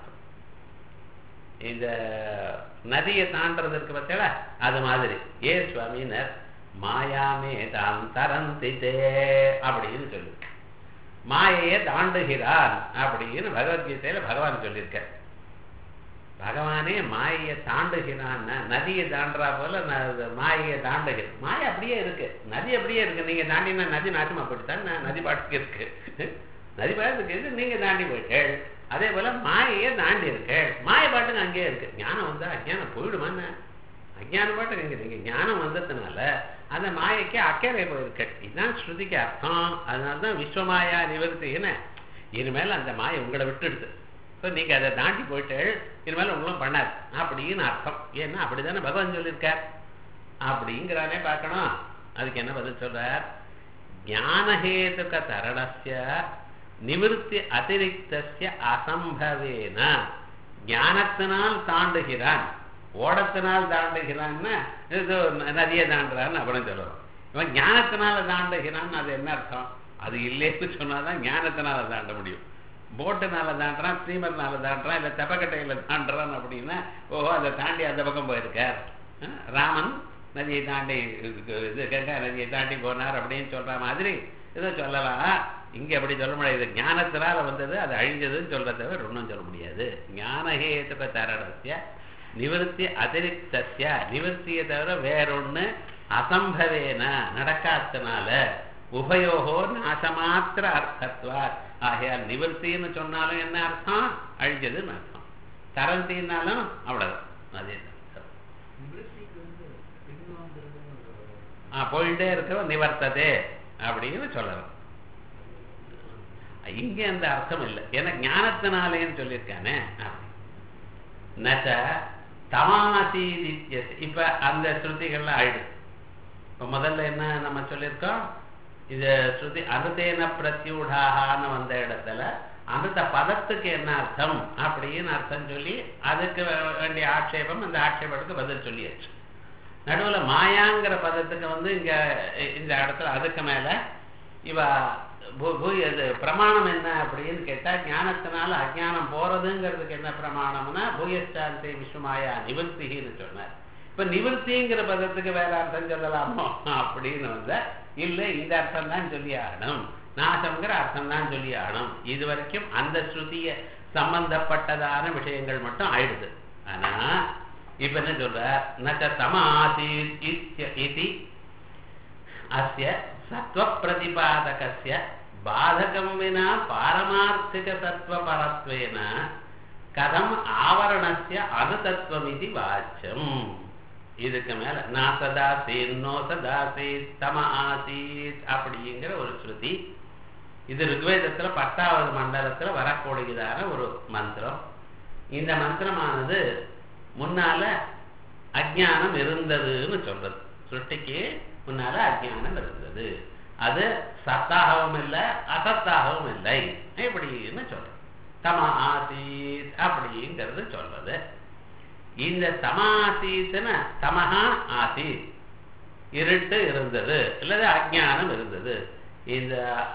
இந்த நதியை தாண்டது இருக்கு பார்த்தா அது மாதிரி. ஏ சுவாமினர் மாயாமே தான் தரந்தித்தே அப்படின்னு சொல்லி மாயையை தாண்டுகிறான் அப்படின்னு பகவத்கீதையில பகவான் சொல்லியிருக்க. பகவானே மாயையை தாண்டுகிறான்னா நதியை தாண்டா போல மாயையை தாண்டுகிறான். மாயை அப்படியே இருக்கு, நதி அப்படியே இருக்கு. நீங்க தாண்டினா நதி நாசமா போயிட்டுதான் நதி பாட்டுக்கு இருக்கு. நதி பாட்டுக்கு இருக்கு, நீங்க தாண்டி போயிட்டேள். அதே போல மாயையே தாண்டி இருக்கு, மாய பாட்டுக்கு அங்கேயே இருக்கு. ஞானம் வந்தா அஜ்ஞானம் போயிடுமான்னு? அஜ்ஞான பாட்டுக்கு இங்க நீங்க ஞானம் வந்ததுனால அந்த மாயைக்கு அக்கறை போயிருக்கு. இதுதான் ஸ்ருதிக்கு அர்த்தம். அதனால்தான் விஸ்வமாயா நிவர்த்தின்னு. இனிமேல் அந்த மாயை உங்களை விட்டுடுது. ஸோ நீங்கள் அதை தாண்டி போயிட்டு இனிமேல் உங்களும் பண்ணாது அப்படின்னு அர்த்தம். ஏன்னா அப்படிதானே பகவான் சொல்லியிருக்கார். அப்படிங்கிறானே பார்க்கணும். அதுக்கு என்ன பதில் சொல்றார்? ஞானஹேதுக தரணஸ்ய நிவர்த்தி அதிரிக்தஸ்ய அசம்பவேன. ஞானத்தினால் தாண்டுகிறான், ஓடத்தினால் தாண்டுகிறான்னா ஏதோ நதியை தாண்டுறான்னு அப்படின்னு சொல்லுவோம். இவன் ஞானத்தினால தாண்டுகிறான்னு அது என்ன அர்த்தம்? அது இல்லைன்னு சொன்னாதான் ஞானத்தினால தாண்ட முடியும். போட்டுனால தாண்டுறான், ஸ்ரீமர்னால தாண்டுறான், இல்லை தெப்பக்கட்டையில் தாண்டுறான் அப்படின்னா ஓஹோ அதை தாண்டி அந்த பக்கம் போயிருக்கார். ராமன் நதியை தாண்டி இது கங்கா நதியை தாண்டி போனார் அப்படின்னு சொல்ற மாதிரி ஏதோ சொல்லலாம். இங்க அப்படி சொல்ல முடியாது. ஞானத்தினால வந்தது, அது அழிஞ்சதுன்னு சொல்றத தவிர ஒன்றும் சொல்ல முடியாது. ஞானஹேதுக தரணஸ்ய நிவர்த்தி அதிரிக்தஸ்ய, நிவர்த்தியை தவிர வேறொன்னு அசம்பவேன நடக்காதனால உபயோகோ நாசமாத்திர அர்த்தத்வா. ஆகையால் நிவர்த்தின்னு சொன்னாலும் என்ன அர்த்தம்? அழிஞ்சதுன்னு அர்த்தம். தரந்தின்னாலும் அவ்வளவு அதே தான். போயிட்டே இருக்க நிவர்த்ததே அப்படின்னு சொல்லலாம். இங்க அந்த அர்த்தம் இல்லை. ஏன்னா ஞானத்தினாலேன்னு சொல்லியிருக்கானே. நச்ச தமாசீதித்ய. இப்ப அந்த ஸ்ருதிகள்லாம் ஆயிடுது. இப்ப முதல்ல என்ன நம்ம சொல்லியிருக்கோம்? இது ஸ்ருதி அனுதேன பிரத்யூடாகான்னு வந்த இடத்துல அந்த பதத்துக்கு என்ன அர்த்தம் அப்படின்னு அர்த்தம் சொல்லி அதுக்கு வேண்டிய ஆட்சேபம், அந்த ஆட்சேபத்துக்கு பதில் சொல்லியாச்சு. நடுவில் மாயாங்கிற பதத்துக்கு இங்க இந்த இடத்துல அதுக்கு மேல இவ இது பிரமாணம் என்ன அப்படின்னு கேட்டா, ஞானத்தினால அஜானம் போறதுங்கிறதுக்கு என்ன பிரமாணம்னா பூயஸ்டாந்தி விஸ்வமாயா நிவர்த்தின்னு சொன்னார். இப்ப நிவர்த்திங்கிற பதத்துக்கு வேற அர்த்தம் சொல்லலாமோ அப்படின்னு இல்லை, இந்த அர்த்தம் தான் சொல்லி ஆகணும், நாசம்ங்கிற அர்த்தம் தான் சொல்லி ஆகணும். இது வரைக்கும் அந்த ஸ்ருதிய சம்பந்தப்பட்டதான விஷயங்கள் மட்டும் ஆயிடுது. ஆனா இப்ப என்ன சொல்ற? நச்ச தமாசீத் அஸ்ய சத்வ பிரதிபாதகஸ்ய பாதகம் வினா பாரமார்த்திக தத்துவ பரத்வேன கதம் ஆவரணஸ்ய அனுதத்துவமிதி வாச்சம். இதுக்கு மேல நாசதாசீன் நோசதாசீத் தம ஆசீத் அப்படிங்கிற ஒரு ஸ்ருதி. இது ருக்வேதத்துல 10வது மண்டலத்துல வரக்கூடியதான ஒரு மந்திரம். இந்த மந்திரமானது முன்னால அஜ்ஞானம் இருந்ததுன்னு சொல்றது. சிருஷ்டிக்கு முன்னால அஜ்ஞானம் இருந்தது, அது சத்தாகவும் இல்லை அசத்தாகவும் இல்லை இப்படின்னு சொல்றது. தம ஆசீத் அப்படிங்கிறது சொல்றது. இந்த தமாசீத்னா தமஹா ஆசீத், இருட்டு இருந்தது அல்லது அஜ்ஞானம் இருந்தது. இந்த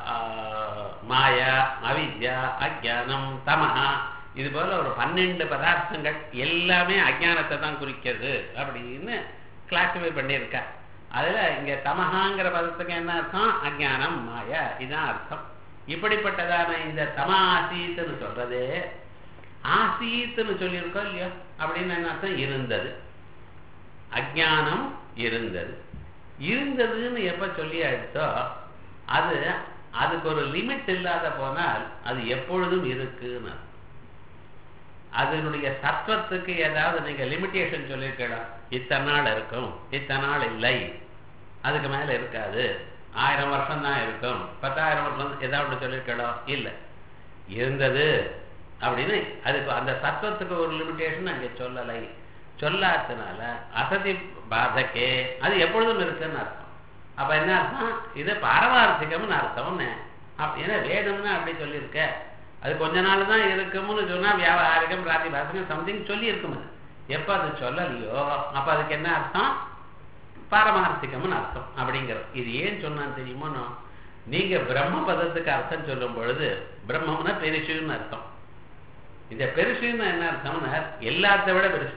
மாயா அவித்யா அஜ்ஞானம் தமஹா இது போல ஒரு 12 பதார்த்தங்கள் எல்லாமே அஜ்ஞானத்தை தான் குறிக்கிறது அப்படின்னு கிளாசிஃபை பண்ணியிருக்க. அதுல இங்க தமஹாங்கிற பதத்துக்கு என்ன அர்த்தம்? அஜ்ஞானம் மாயா இதான் அர்த்தம். இப்படிப்பட்டதான இந்த தம ஆசீத்துன்னு சொல்றது, ஆசீத்துன்னு சொல்லியிருக்கோம் இல்லையோ அப்படின்னு என்ன அர்த்தம்? இருந்தது, அஜ்ஞானம் இருந்தது. இருந்ததுன்னு எப்ப சொல்லி ஆயிடுச்சோ அது அதுக்கு ஒரு லிமிட் இல்லாத போனால் அது எப்பொழுதும் இருக்குன்னு. அதனுடைய சத்வத்துக்கு ஏதாவது நீங்க லிமிட்டேஷன் சொல்லியிருக்கலாம். இத்தனை நாள் இருக்கும், இத்தனை நாள் இல்லை, அதுக்கு மேல இருக்காது, 1000 வருஷம் தான் இருக்கும், 10,000 வருஷம் ஏதாவது சொல்லியிருக்கலாம். இல்லை, இருந்தது அப்படின்னு அதுக்கு அந்த சத்வத்துக்கு ஒரு லிமிட்டேஷன் அங்கே சொல்லலை. சொல்லாததுனால அசதி பாதகே அது எப்பொழுதும் இருக்குன்னு அர்த்தம். அப்ப என்ன அர்த்தம்? இது பாரமார்த்திகம்னு அர்த்தம்னு. ஏன்னா வேதம்னு அப்படி சொல்லியிருக்க. அது கொஞ்ச நாள் தான் இருக்கும்னு சொன்னா வியாபாரிகம் பிராதிபாசிகம் சம்திங் சொல்லி இருக்கும். அது எப்ப அது சொல்லலையோ அப்ப அதுக்கு என்ன அர்த்தம்? பாரமார்த்திகம்னு அர்த்தம் அப்படிங்கிறது. இது ஏன் சொன்னான்னு தெரியுமோ? நீங்க பிரம்ம பதத்துக்கு அர்த்தம் சொல்லும் பொழுது பிரம்மம்னா பெருசுன்னு அர்த்தம். இந்த பெருசுன்னு என்ன அர்த்தம்னா எல்லாத்த விட பெருசு,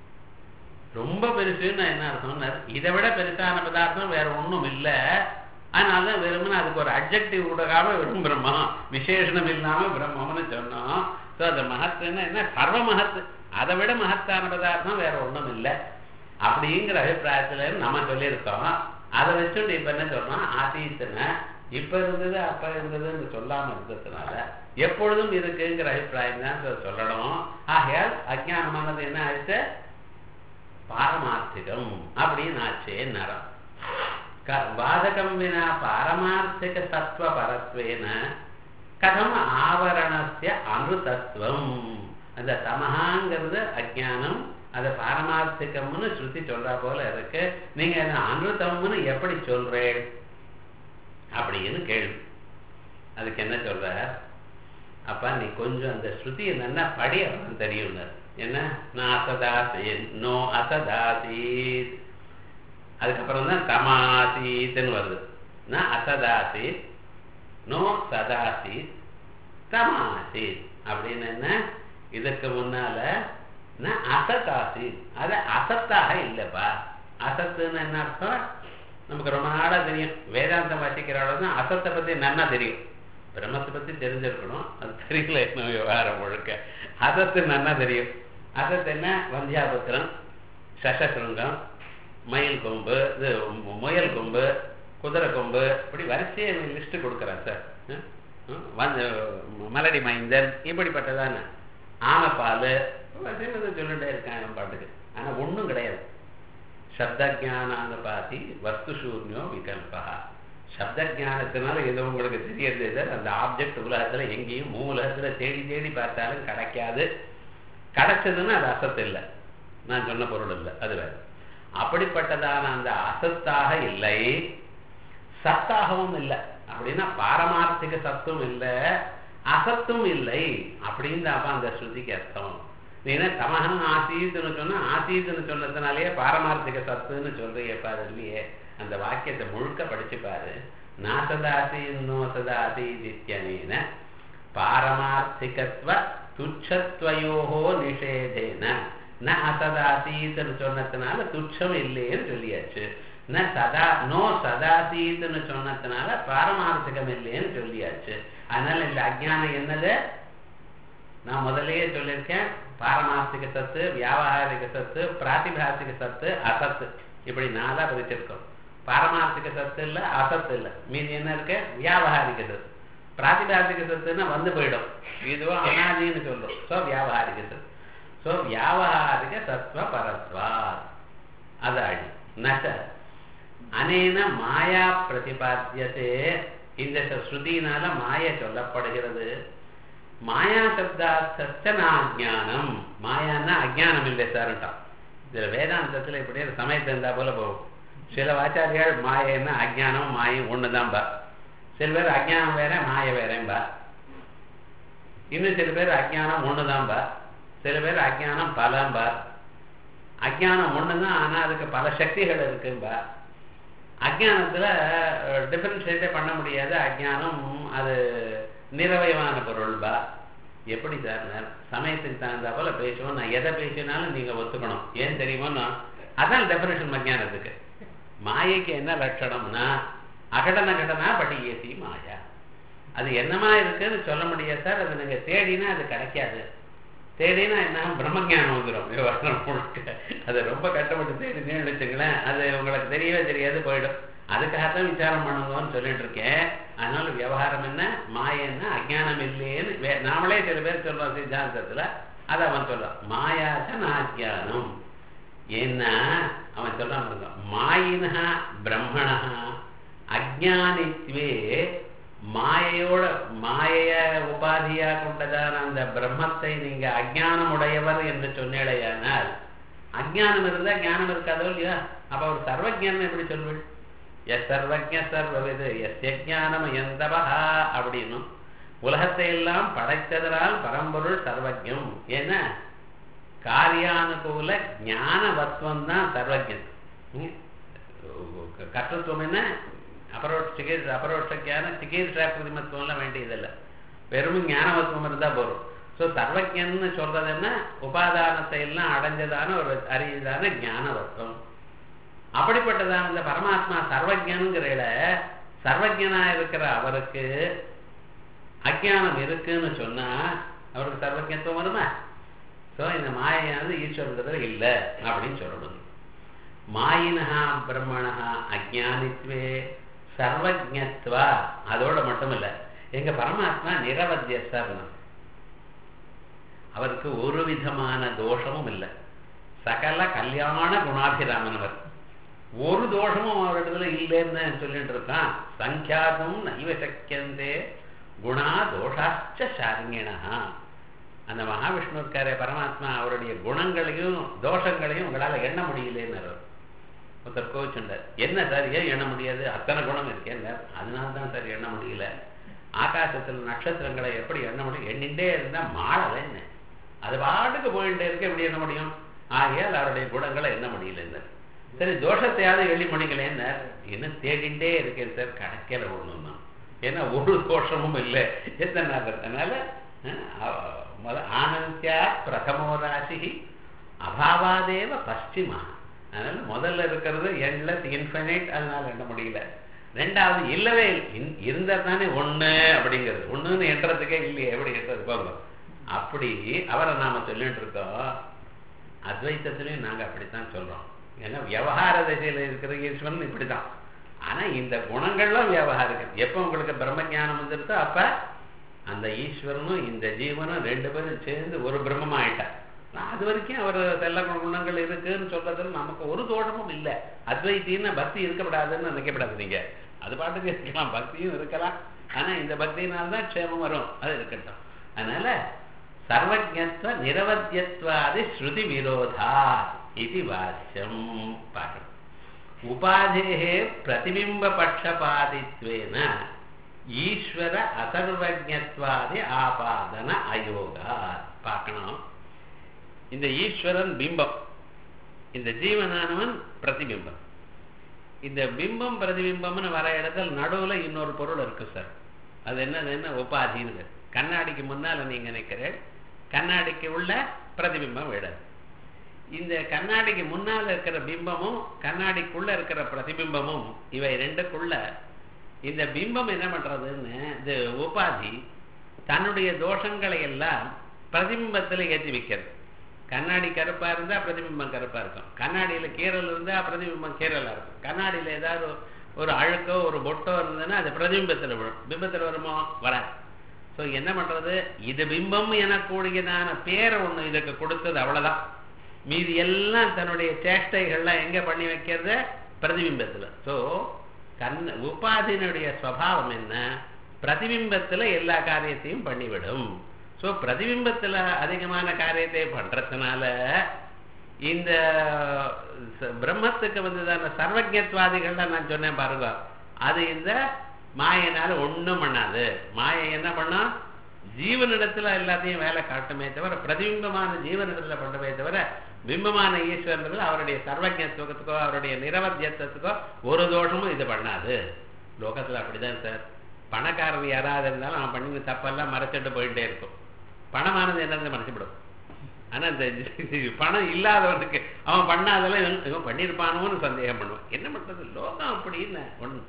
ரொம்ப பெருசுன்னு என்ன அர்த்தம்னா இதை விட பெருசான பதார்த்தம் வேற ஒன்றும் இல்லை. அதனாலதான் வெறும்னு அதுக்கு ஒரு அட்ஜெக்டிவ் கொடுக்காம வெறும் பிரம்மம் விசேஷனம் இல்லாம பிரம்மம்னு சொன்னோம். ஸோ அது மகத்துன்னா என்ன? சர்வ மகத்து, அதை விட மகத்தான பதார்த்தம் வேற ஒன்றும் இல்லை அப்படிங்கிற அபிப்பிராயத்துல நம்ம சொல்லியிருக்கோம். அதை வச்சுட்டு இப்ப என்ன சொல்றோம்? ஆசீத்துன இப்ப இருந்தது அப்ப இருந்ததுன்னு சொல்லாம இருந்ததுனால எப்பொழுதும் இருக்குங்கிற அபிப்பிராயம் தான் சொல்லணும். ஆகையால் அஜ்ஞானமானது என்ன ஆயிடுச்சு? பாரமார்த்திகம் அப்படின்னு ஆச்சே நரம். பாதகம் வினா பாரமார்த்திக சத்வ பரத்வேன கதம் ஆவரணஸ்ய அனுதத்துவம். அந்த தமஹாங்கிறது அஜ்ஞானம், அது பாரமார்த்திகம்னு ஸ்ருதி சொல்றா போல இருக்கு. நீங்க அனுதம்னு எப்படி சொல்றேன் அப்படின்னு கேள்வி. அதுக்கு என்ன சொல்ற? அப்பா நீ கொஞ்சம் அந்த ஸ்ருதியை நல்லா படி, அப்படின்னு தெரியும். என்ன? நான் அசதாசீத், நோ அசதாசீத், அதுக்கப்புறம் தான் தமாசீத்னு வருது. நான் அசதாசீத், நோ சதாசீத், தமாசீத் அப்படின்னு என்ன? இதுக்கு முன்னால நான் அசதாசீத், அது அசத்தாக இல்லப்பா. அசத்துன்னு என்ன அர்த்தம்? நமக்கு ரொம்ப நாளா தெரியும், வேதாந்தம் வாசிக்கிறவங்க தான் அசத்தை பத்தி நன்னா தெரியும். பிரம்மத்தை பத்தி தெரிஞ்சிருக்கணும், அது தெரியல என்ன விவகாரம் முழுக்க. அசத்து நன்னா தெரியும். அசத்து என்ன? வந்தியாபத்திரம், சசசிருங்கம், மயில் கொம்பு, இது முயல் கொம்பு, குதிரை கொம்பு, இப்படி வரிசையை லிஸ்ட் கொடுக்குறேன் சார். மலடி மைந்தன், இப்படிப்பட்டதான ஆமைப்பால், சொல்லிட்டே இருக்கான் பாட்டுக்கு. ஆனா ஒண்ணும் கிடையாது. சப்தஜானானுபாதி வஸ்துசூன்யோ விகல்பா. சப்தஜானத்தினால ஏதோ உங்களுக்கு தெரியறது, அந்த ஆப்ஜெக்ட் உலகத்துல எங்கேயும் மூலகத்துல தேடி தேடி பார்த்தாலும் கிடைக்காது. கிடைச்சதுன்னா அது அசத்து இல்லை, நான் சொன்ன பொருள் இல்லை, அது வேற. அப்படிப்பட்டதான அந்த அசத்தாக இல்லை, சத்தாகவும் இல்லை. அப்படின்னா பாரமார்த்திக சத்தும் இல்லை, அசத்தும் இல்லை அப்படின்னு அப்ப அந்த ஸ்ருதிக்கு அர்த்தம். நீனா தமஹன் ஆசீத்துன்னு சொன்னா, ஆசீத்துன்னு சொன்னதுனாலேயே பாரமார்த்திக சத்துன்னு சொல்றியப்பா. அது இல்லையே. அந்த வாக்கியத்தை முழுக்க படிச்சு பாரு. நாசதாசி நோசதாசீதித்யனேன பாரமார்த்திகத்வ துச்சத்வயோஹோ நிஷேதேன ந அசதாசீத்துன்னு சொன்னதுனால துச்சம் இல்லைன்னு சொல்லியாச்சு. நோ சதாசீத்துன்னு சொன்னதுனால பாரமார்த்திகம் இல்லைன்னு சொல்லியாச்சு. அதனால இந்த அஜ்ஞானம் என்னது? நான் முதலையே சொல்லியிருக்கேன், பாரமார்த்திக சத்து, வியாவகாரிக சத்து, பிராதிபாசிக சத்து, அசத்து, இப்படி நாளா பிரிச்சிருக்கோம். பாரமார்த்திக சத்து இல்லை, அசத்து இல்லை, மீதி என்ன இருக்கு? வியாவகாரிக சத்து. பிராதிபாசிக சத்துன்னா வந்து போயிடும், இதுவும் அனாதின்னு சொல்லும். ஸோ வியாவகாரிக சத்து. ஸோ வியாவகாரிக சத்வ பரத்வா அது அழி நச அனேன மாயா பிரதிபாத்தியதே. இந்த ஸ்ருதியினால மாய சொல்லப்படுகிறது. மாயா சப்தார்த்தம் அஜானம். மாயான்னா அஜானம் இல்லை சார்ட்டான். இதுல வேதாந்தத்துல இப்படியே சமயத்து இருந்தா போல போகும். சில ஆச்சாரியால் மாயன்னா அஜானம் மாயும் ஒண்ணுதான்பா. சில பேர் அஜானம் வேற மாய வேறேன்பா. இன்னும் சில பேர் அஜானம் ஒண்ணுதான்பா. சில பேர் அஜானம் பலம்பா. அஜானம் ஒண்ணுதான், ஆனா அதுக்கு பல சக்திகள் இருக்கும்பா. அஜானத்துல டிஃபரன்ஷியேட்டே பண்ண முடியாது. அஜானம் அது நிரவயமான பொருள்பா. எப்படி சார்? சமயத்துக்கு தகுந்தா போல பேசுவோம். நான் எதை பேசினாலும் நீங்க ஒத்துக்கணும். ஏன் தெரியுமோன்னா அதான் டெஃபினேஷன் அஜானத்துக்கு. மாயைக்கு என்ன லட்சணம்னா அகடன கடனா படி ஏசி மாயா. அது என்னமா இருக்குன்னு சொல்ல முடியாது சார். அது நீங்க தேடினா அது கிடைக்காது. தேடினா என்ன? பிரம்மஞானம் வந்துடும் விவகாரம் முழுக்க. அது ரொம்ப கஷ்டப்பட்டு தேடினேன்னு வச்சுங்களேன், அது உங்களுக்கு தெரியவே தெரியாது, போயிடும். அதுக்காகத்தான் விசாரம் பண்ணுங்கன்னு சொல்லிட்டு இருக்கேன். அதனால விவகாரம் என்ன? மாயன்னா அஜானம் இல்லையேன்னு நாமளே சில பேர் சொல்றோம் சித்தாந்தத்துல. அதை அவன் சொல்றான் மாயாச்ச நாஜானம். ஏன்னா அவன் சொல்றான் மாயினா பிரம்மணா அஜானித்வே. மாயையோட மாய உபாதியா கொண்டதான அந்த பிரம்மத்தை நீங்க அஜானம் உடையவர் என்று சொன்னேடையானால், அஜானம் இருந்தா ஞானம் இருக்காதோ இல்லையா? அப்ப அவர் சர்வஜானம் எப்படி சொல்வீள்? எஸ் சர்வஜ சர்வவிது எஸ்ஞானம் எந்தவா அப்படின்னும். உலகத்தை எல்லாம் படைத்ததனால் பரம்பொருள் சர்வஜம். ஏன்னா காரியானுகூல ஞானவத்வம் தான் சர்வஜன். கர்த்தத்துவம் என்ன? அபரோட்ச ஞான சிகீர்ஷா பிரதிமத்துவம்லாம் வேண்டியதில்லை, வெறும் ஞானவத்துவம் இருந்தா போறோம். ஸோ சர்வஜன்னு சொல்றது என்ன? உபாதானத்தை எல்லாம் அடைஞ்சதான ஒரு அறியதான ஞானவத்துவம். அப்படிப்பட்டதான இந்த பரமாத்மா சர்வஜனுங்கிற சர்வஜனா இருக்கிற அவருக்கு அஜானம் இருக்குன்னு சொன்னா அவருக்கு சர்வஜத்துவம் வருமா? ஸோ இந்த மாயானது ஈஸ்வரத்துல இல்லை அப்படின்னு சொல்லணும். மாயினா பிரம்மணா அஜானித்வே சர்வஜத்வா. அதோட மட்டும் இல்ல, எங்க பரமாத்மா நிரவத்திய சார். அவருக்கு ஒரு விதமான தோஷமும் இல்லை. சகல கல்யாண குணாபிராமன். அவர் ஒரு தோஷமும் அவரிடத்துல இல்லைன்னு சொல்லிட்டு இருக்கான். சங்கியாதும் நைவ சக்கியந்தே குணா தோஷாச்ச சாரிங்கிணா. அந்த மகாவிஷ்ணு இருக்காரே பரமாத்மா, அவருடைய குணங்களையும் தோஷங்களையும் உங்களால் எண்ண முடியலன்னு ஒருத்தர் கோவிச்சுண்டார். என்ன சார் ஏன் எண்ண முடியாது, அத்தனை குணம் இருக்கேன். அதனால தான் சார் எண்ண முடியல. ஆகாசத்தில் நட்சத்திரங்களை எப்படி எண்ண முடியும், எண்ணிண்டே இருந்தால் மாடலை என்ன, அது பாட்டுக்கு போயிட்டே இருக்க எப்படி எண்ண முடியும், ஆகையால் அவருடைய குணங்களை எண்ண முடியல. சரி தோஷத்தையாவது எள்ளி முடிக்கலன்னு என்ன தேடிண்டே இருக்கேன் சார், கணக்கில் ஒண்ணுன்னா. ஏன்னா ஒரு தோஷமும் இல்லை எத்தனை. அதனால ஆனந்தியா பிரதமோ ராசி அபாவாதேவ பশ্চিமா. அதனால முதல்ல இருக்கிறது எண்ட்லெஸ் இன்ஃபினைட், அதனால எண்ண முடியல. ரெண்டாவது இல்லவே இருந்தா தானே ஒண்ணு அப்படிங்கிறது, ஒண்ணுன்னு எண்றதுக்கே இல்லையே, எப்படி எண்றது போங்க. அப்படி அவரை நாம சொல்லிட்டு இருக்கோம். அத்வைத்தத்திலையும் நாங்க அப்படித்தான் சொல்றோம். ஏன்னா விவகார திசையில இருக்கிற ஈஸ்வரன் இப்படிதான். ஆனா இந்த குணங்கள்லாம் விவகாரம். எப்ப உங்களுக்கு பிரம்ம ஞானம் வந்துருதோ அப்ப அந்த ஈஸ்வரனும் இந்த ஜீவனும் ரெண்டு பேரும் சேர்ந்து ஒரு பிரம்மமா ஆயிட்டார். அது வரைக்கும் அவர் செல்ல குணங்கள் இருக்குன்னு சொல்றதுல நமக்கு ஒரு தோஷமும் இல்லை. அத்வைத்தின்னு பக்தி இருக்கப்படாதுன்னு நினைக்கப்படாது. நீங்க அது பாட்டுக்கு இருக்கலாம், பக்தியும் இருக்கலாம். ஆனா இந்த பக்தியினால்தான் க்ஷேமம் வரும், அது இருக்கட்டும். அதனால சர்வஜத்வ நிரவத்யத்வாதி ஸ்ருதி விரோதா இது வாச்சியம் பார்க்கணும். உபாதேஹே பிரதிபிம்ப பட்சபாதித்வேன ஈஸ்வர அசர்வஜத்வாதி ஆபாதன அயோகா பார்க்கணும். இந்த ஈஸ்வரன் பிம்பம், இந்த ஜீவனானவன் பிரதிபிம்பம். இந்த பிம்பம் பிரதிபிம்பம்னு வர இடத்துல நடுவுல இன்னொரு பொருள் இருக்கு சார். அது என்ன உபாதின்னு. கண்ணாடிக்கு முன்னால நீங்க நினைக்கிறேன், கண்ணாடிக்கு உள்ள பிரதிபிம்பம் விடாது. இந்த கண்ணாடிக்கு முன்னால இருக்கிற பிம்பமும் கண்ணாடிக்குள்ள இருக்கிற பிரதிபிம்பமும் இவை ரெண்டுக்குள்ள இந்த பிம்பம் என்ன பண்றதுன்னு இந்த உபாதி தன்னுடைய தோஷங்களை எல்லாம் பிரதிபிம்பத்துல ஏற்றி வைக்கிறது. கண்ணாடி கருப்பா இருந்தா பிரதிபிம்பம் கருப்பா இருக்கும், கண்ணாடியில கீரல் இருந்தா பிரதிபிம்பம் கீரலா இருக்கும், கண்ணாடியில ஏதாவது ஒரு அழுக்கோ ஒரு பொட்டோ இருந்ததுன்னா அது பிரதிபிம்பத்துல விழும். பிம்பத்துல வருமோ வராது. ஸோ என்ன பண்றது, இது பிம்பம் எனக்கூடியதான பேரை ஒண்ணு இதுக்கு கொடுத்தது, அவ்வளவுதான். மீதி எல்லாம் தன்னுடைய சேஷ்டைகள்லாம் எங்க பண்ணி வைக்கிறது, பிரதிபிம்பத்துல. ஸோ உபாதியினுடைய சுவாவம் என்ன, பிரதிபிம்பத்துல எல்லா காரியத்தையும் பண்ணிவிடும். ஸோ பிரதிபிம்பத்துல அதிகமான காரியத்தை பண்றதுனால இந்த பிரம்மத்துக்கு வந்ததான சர்வஜத்வாதிகள்லாம் நான் சொன்னேன் பாருங்க, அது இந்த மாயினால ஒண்ணும் பண்ணாது. மாயை என்ன பண்ணா, ஜீவனிடத்துல எல்லாத்தையும் வேலை காட்டுமே தவிர, பிரதிபிம்பமான ஜீவனிடத்துல பண்ணுமே தவிர, பிம்பமான ஈஸ்வரத்துல அவருடைய சர்வஜத்துவத்துக்கோ அவருடைய நிரவத்தியத்துக்கோ ஒரு தோஷமும் இது பண்ணாது. லோகத்துல அப்படிதான் சார். பணக்காரர் யாராவது இருந்தாலும் அவன் பண்ணி தப்பெல்லாம் மறைச்சிட்டு போயிட்டே இருக்கும். பணமானது என்னது மறைச்சிவிடும். ஆனா இந்த பணம் இல்லாதவனுக்கு அவன் பண்ணாதெல்லாம் இவன் பண்ணியிருப்பானோன்னு சந்தேகம் பண்ணுவான். என்ன பண்றது, லோகம் அப்படின்னு ஒண்ணு.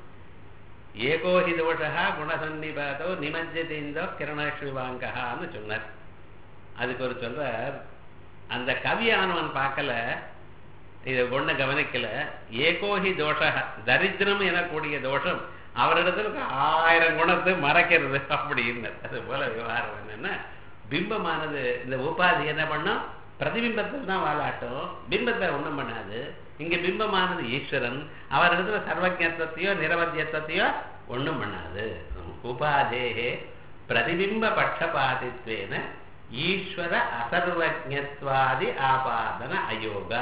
ஏகோஹி தோஷா குணசன்னிபாதோ நிமஜ்ஜதீந்தோ கிரணஸ்ரீவாங்கன்னு சொன்னார். அதுக்கு ஒரு சொல்றார், அந்த கவியானவன் பார்க்கல, இதை ஒண்ணு கவனிக்கல. ஏகோஹி தோஷ தரித்திரம் எனக்கூடிய தோஷம் அவரிடத்துல 1000 குணத்தை மறைக்கிறது அப்படின்னு. அது போல விவகாரம் என்னன்னா, பிம்பமானது இந்த உபாதி என்ன பண்ணும், பிரதிபிம்பத்தில் தான் வாழாட்டும், பிம்பத்தை ஒண்ணும் பண்ணாது. இங்க பிம்பமானது ஈஸ்வரன், அவரிடத்துல சர்வஜத்வத்தையோ நிரவத்தியத்தையோ ஒண்ணும் பண்ணாது. உபாதேஹே பிரதிபிம்ப பட்சபாதித்வேன ஈஸ்வர அசர்வஜத்வாதி ஆபாதன அயோகா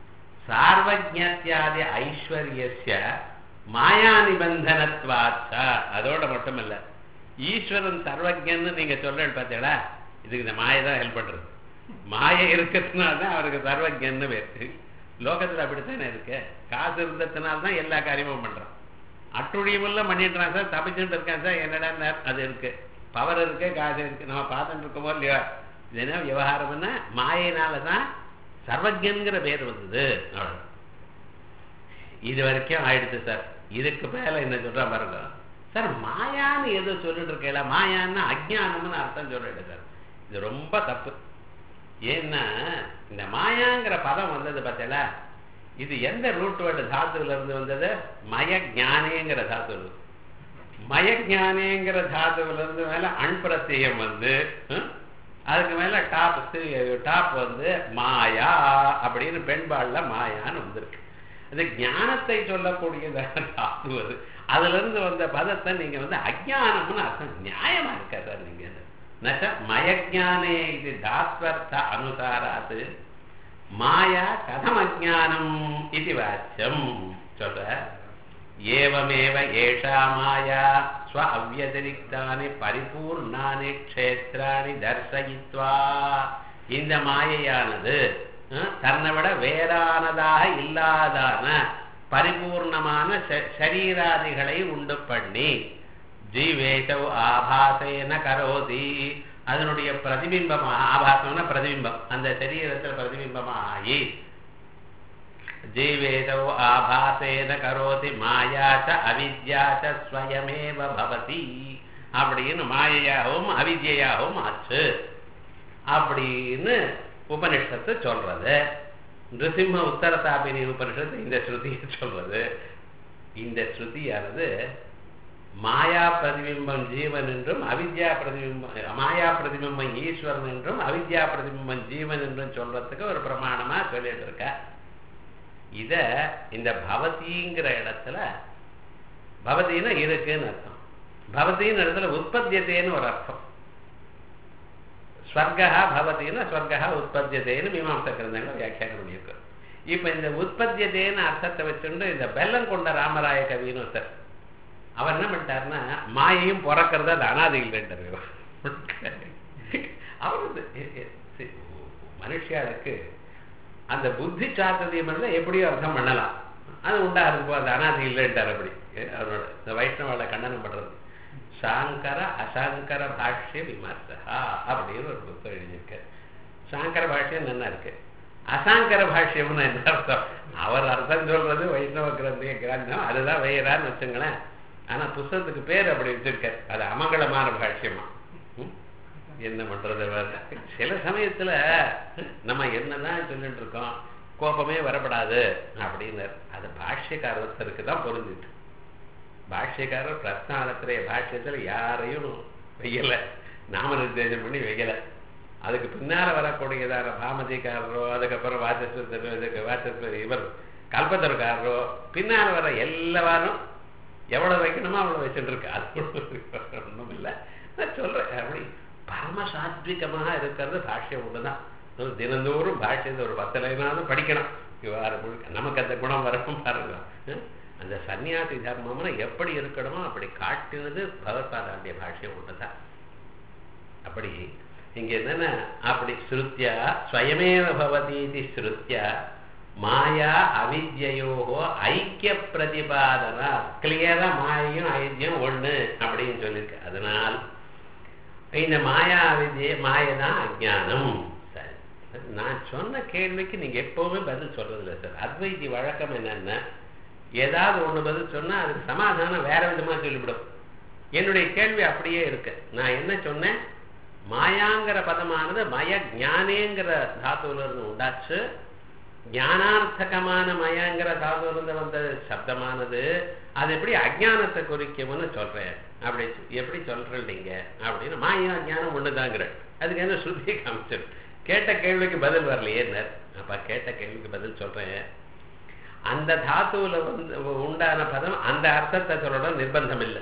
சார்வஜத்யாதி ஐஸ்வர்யஸ்ய மாயா நிபந்தனத்வாச்ச. அதோட மட்டுமல்ல, ஈஸ்வரன் சர்வஜன்னு நீங்க சொல்றேன் பார்த்தீங்களா, இதுக்கு இந்த மாயை தான் ஹெல்ப் பண்றது. மாயை இருக்கிறதுனால்தான் அவருக்கு சர்வஜன்னு பேரு. லோகத்துல அப்படித்தானே இருக்கு. காசு இருந்ததுனால்தான் எல்லா காரியமும் பண்றான். அட்டுழியமெல்லாம் பண்ணிடுறான் சார், தப்பிச்சுட்டு இருக்கான் சார், என்னடா அது இருக்கு, பவர் இருக்கு, காசு இருக்கு, நம்ம பார்த்துட்டு இருக்கோமோ இல்லையா. இது என்ன விவகாரம்னா, மாயினாலதான் சர்வஜன்கிற பேர் வந்தது. இது வரைக்கும் ஆயிடுச்சு சார். இதுக்கு மேல என்ன சொல்ற பாருங்க சார், மாயான்னு ஏதோ சொல்லிட்டு இருக்கல, மாயான்னா அஜ்ஞானம்னு அர்த்தம் சொல்லிட்டு சார். இது ரொம்ப தப்பு. ஏன்னா இந்த மாயாங்கிற பதம் வந்தது பார்த்தீங்களா, இது எந்த ரூட் வேர்டு தாத்துல இருந்து வந்தது, மயஜானேங்கிற தாத்து. மயஜானேங்கிற தாத்துல இருந்து மேல அன்பிரத்தியம் வந்து அதுக்கு மேல டாப் வந்து மாயா அப்படின்னு பெண்பாள்ல மாயான்னு வந்திருக்கு. அது ஞானத்தை சொல்லக்கூடியதாக தாத்து அது. அதுல இருந்து வந்த பதத்தை நீங்க அஜ்ஞானம்னு அர்த்தம் நியாயமா இருக்கா சார்? நீங்க நச்ச மயஜானே இது தாத்வர்த்த அனுசாராத் மாயா கதம் அஜ்ஞானம் இது வாச்சியம் சொல்ற. ஏவமேவ ஏஷா மாயா ஸ்வ அவ்யதிரிக்தானி பரிபூர்ணானி க்ஷேத்ராணி தர்சயித்வா, இந்த மாயையானது தன்னை விட வேறானதாக இல்லாதான பரிபூர்ணமான சரீராதிகளை உண்டு பண்ணி ஜீவேஷவ் ஆபாசேன கரோதி, அதனுடைய பிரதிபிம்பமா, ஆபாசம்னா பிரதிபிம்பம், அந்த சரீரத்தில் பிரதிபிம்பமாகி ஜீவேஷவ் ஆபாசேன கரோதி மாயாச்ச அவித்யாச்ச ஸ்வயமேவ பவதி அப்படின்னு மாயையாகவும் அவித்யாகவும் ஆச்சு அப்படின்னு உபனிஷத்து சொல்றது. நிருசிம்ம உத்தரதாபினி உபனிஷத்து இந்த ஸ்ருதியை சொல்றது. இந்த ஸ்ருதியானது மாயா பிரதிபிம்பம் ஜீவன் என்றும் அவித்யா பிரதிபிம்பம், மாயா பிரதிபிம்பம் ஈஸ்வரன் என்றும் அவித்யா பிரதிபிம்பம் ஜீவன் என்றும் சொல்றதுக்கு ஒரு பிரமாணமா சொல்லிட்டு இருக்க. இத இந்த பவதிங்கிற இடத்துல, பவதினா இருக்குன்னு அர்த்தம், பவதின்னு இடத்துல உற்பத்தியதேன்னு ஒரு அர்த்தம். ஸ்வர்கா பவதினா ஸ்வர்கா உற்பத்தியதேன்னு மீமாம்ச கிரந்தங்கள் வியாக்கியானம் பண்ணியிருக்கு. இப்ப இந்த உற்பத்தியதேன்னு அர்த்தத்தை வச்சுட்டு இந்த பெல்லம் கொண்ட ராமராய கவின்னு ஒருத்தர் அவர் என்ன பண்ணிட்டாருன்னா, மாயையும் பிறக்கிறத அது அனாதை இல்லைன்றார். அவரு மனுஷியாளுக்கு அந்த புத்தி சாத்தியம் இருந்தால் எப்படியோ அர்த்தம் பண்ணலாம், அது உண்டா இருக்கும், அது அனாதை இல்லைன்றார். அப்படி அவரோட இந்த வைஷ்ணவால கண்டனம் பண்றது சாங்கர அசாங்கர பாஷ்ய விமர்சா அப்படின்னு ஒரு புத்தகம் எழுதியிருக்காரு. சாங்கர பாஷ்யம் நல்லா இருக்கு, அசாங்கர பாஷ்யம்னு என்ன அர்த்தம்? அவர் அர்த்தம் சொல்றது வைஷ்ணவ கிரந்தம் அதுதான் வையறான்னு வச்சுங்களேன். ஆனா புஸ்தகத்துக்கு பேர் அப்படி வச்சிருக்காரு, அது அமங்கலமான பாஷ்யமா. என்ன பண்றது? சில சமயத்துல நம்ம என்னதான் சொல்லிட்டு இருக்கோம், கோபமே வரப்படாது அப்படின்னு, அது பாஷ்யக்காரருக்கு தான் பொருந்திட்டு. பாஷ்யக்காரர் பிரஸ்தானத்திலே பாஷ்யத்துல யாரையும் வையல, நாம நிர்தேசம் பண்ணி வைக்கல. அதுக்கு பின்னால வரக்கூடியதான பாமதிக்காரரோ, அதுக்கப்புறம் வாச்சஸ்வரர் இவர் கல்பத்தர்காரரோ, பின்னால வர எல்லாரும் எவ்வளவு வைக்கணுமோ அவ்வளவு வச்சுட்டு இருக்கு. அது ஒண்ணும் இல்லை, நான் சொல்றேன். அப்படி பரமசாத்விகமாக இருக்கிறது பாஷ்யம் ஒண்ணுதான். தினந்தோறும் பாஷ்யத்தை ஒரு 10 லைனாவது படிக்கணும். நமக்கு அந்த குணம் வரணும் பாருங்க. அந்த சன்னியாசி தர்மம்னா எப்படி இருக்கணுமோ அப்படி காட்டினது பகவத்பாதாண்டிய பாஷ்யம் ஒண்ணுதான். அப்படி இங்க என்னன்னா, அப்படி ஸ்ருத்யா ஸ்வயமேவ பவதி ஸ்ருத்யா மாயா அவித்யோ ஐக்கிய பிரதிபாதனா, கிளியரா மாயையும் அவித்யம் ஒண்ணு அப்படின்னு சொல்லியிருக்கு. அதனால் இந்த மாயா அவித்ய மாயதான் அஜ்ஞானம். சரி, நான் சொன்ன கேள்விக்கு நீங்க எப்பவுமே பதில் சொல்றது இல்லை சார். அத்வைதி வழக்கம் என்னன்னா, ஏதாவது ஒண்ணு பதில் சொன்னா அதுக்கு சமாதானம் வேற விதமா சொல்லிவிடும். என்னுடைய கேள்வி அப்படியே இருக்கு. நான் என்ன சொன்னேன், மாயாங்கிற பதமானது மய ஞானேங்கிற தாத்துல இருந்து உண்டாச்சு, ஞானார்த்தகமான மயங்கிற தாத்துல இருந்து வந்த சப்தமானது அது எப்படி அஜ்ஞானத்தை குறிக்கும்னு சொல்றேன். அப்படி எப்படி சொல்றீங்க அப்படின்னு, மாயா ஞானம் ஒண்ணுதாங்கிற அதுக்கு என்ன ஸ்ருதியை காமிச்சிரு. கேட்ட கேள்விக்கு பதில் வரலையே. அப்ப கேட்ட கேள்விக்கு பதில் சொல்றேன். அந்த தாத்துல உண்டான பதம் அந்த அர்த்தத்தை சொல்ற நிர்பந்தம் இல்லை.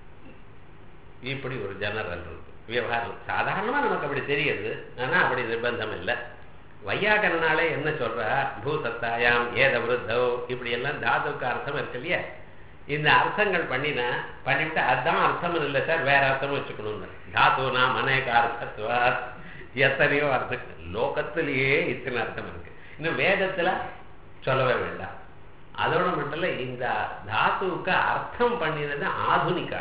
இப்படி ஒரு ஜெனரல் இருக்கு விவகாரம். சாதாரணமா நமக்கு அப்படி தெரியுது, ஆனா அப்படி நிர்பந்தம் இல்லை. வையாகரனாலே என்ன சொல்ற, பூசத்தாயாம் ஏத விருத்தோ இப்படி எல்லாம் தாதுக்கு அர்த்தம் இருக்கு இல்லையா. இந்த அர்த்தங்கள் பண்ணிவிட்டு அதுதான் அர்த்தம் இல்லை சார், வேற அர்த்தமும் வச்சுக்கணும்னு. தாத்துனா அநேக அர்த்தத்துவா, எத்தனையோ அர்த்தம் லோகத்திலேயே இத்தனை அர்த்தம் இருக்கு. இன்னும் வேதத்துல சொல்லவே வேண்டாம். அதோட மட்டும் இல்ல, இந்த தாத்துவுக்கு அர்த்தம் பண்ணினது ஆதுனிகா.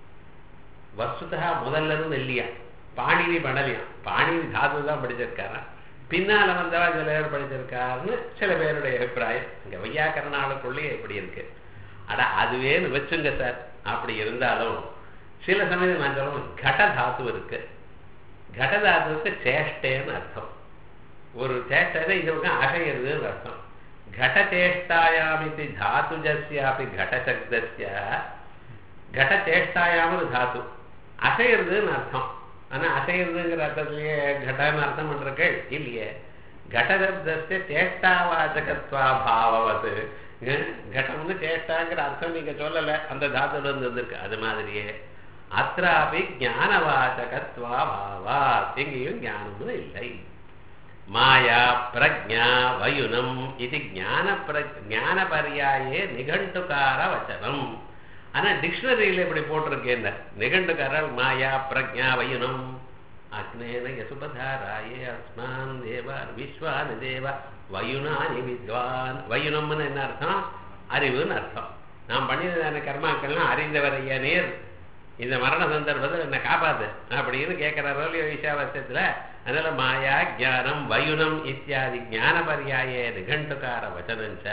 வஸ்துதா முதல்ல இருந்து இல்லையா, பாணினி பண்ணலையா. பாணினி தாத்து தான் படிச்சிருக்காரா, பின்னால வந்தவா சில பேர் படிச்சிருக்காருன்னு சில பேருடைய அபிப்பிராயம். இங்க வையாக்கரனாளுக்குள்ளே எப்படி இருக்கு. அட அதுவேன்னு வச்சுங்க சார். அப்படி இருந்தாலும் சில சமயம் நான் சொல்லுவோம், கடதாத்து இருக்கு. கடதாத்துவுக்கு சேஷ்டேன்னு அர்த்தம். ஒரு சேஷ்டை இதுக்கு அசைகிறதுன்னு அர்த்தம். கடச்சேஷ்டாயாமிதி தாத்துஜஸ்யாபி கடசப்தஸ்ய கடச்சேஷ்டாயாம் ஒரு தாத்து, அசைகிறதுன்னு அர்த்தம். ஆனா அசைகிறதுங்கிற அர்த்தத்திலேயே கடன்னு அர்த்தம் பண்றீர்கள் இல்லையே. கடசப்தஸ்ய சேஷ்டாவாச்சகத்வா பாவவது கடம்னு சேஷ்டாங்கிற அர்த்தம் நீங்க சொல்லல, அந்த தாத்துல இருந்து வந்திருக்கு. அது மாதிரியே அத்ராபி ஞானவாசகத்வா பாவா, எங்கேயும் ஞானமும் இல்லை. மாயா பிரஜா வயுனம் இது ஞான பர்யாயே நிகண்டுகார வச்சனம். ஆனா டிக்ஷனரியில இப்படி போட்டிருக்கேன், நிகண்டுகார மாயா பிரஜா வயுனம் அக்னேன யசுபதாராயே அஸ்மான் தேவா விஸ்வான் தேவ வயுனானி வித்வான். வயுனம்னு என்ன அர்த்தம்? அறிவுன்னு அர்த்தம். நான் பண்ணியதான கர்மாக்கள்லாம் அறிந்தவரைய நேர் இந்த மரண சந்தர்ப்பத்தில் என்ன காப்பாத்து அப்படின்னு கேட்கிறாரோ இல்லையோ ஈஷாவாஸ்யத்துல. அதனால மாயா ஜானம் வயுனம் இத்தியாதி ஞான பர்யாயே நிகண்டுகார வச்சனஞ்ச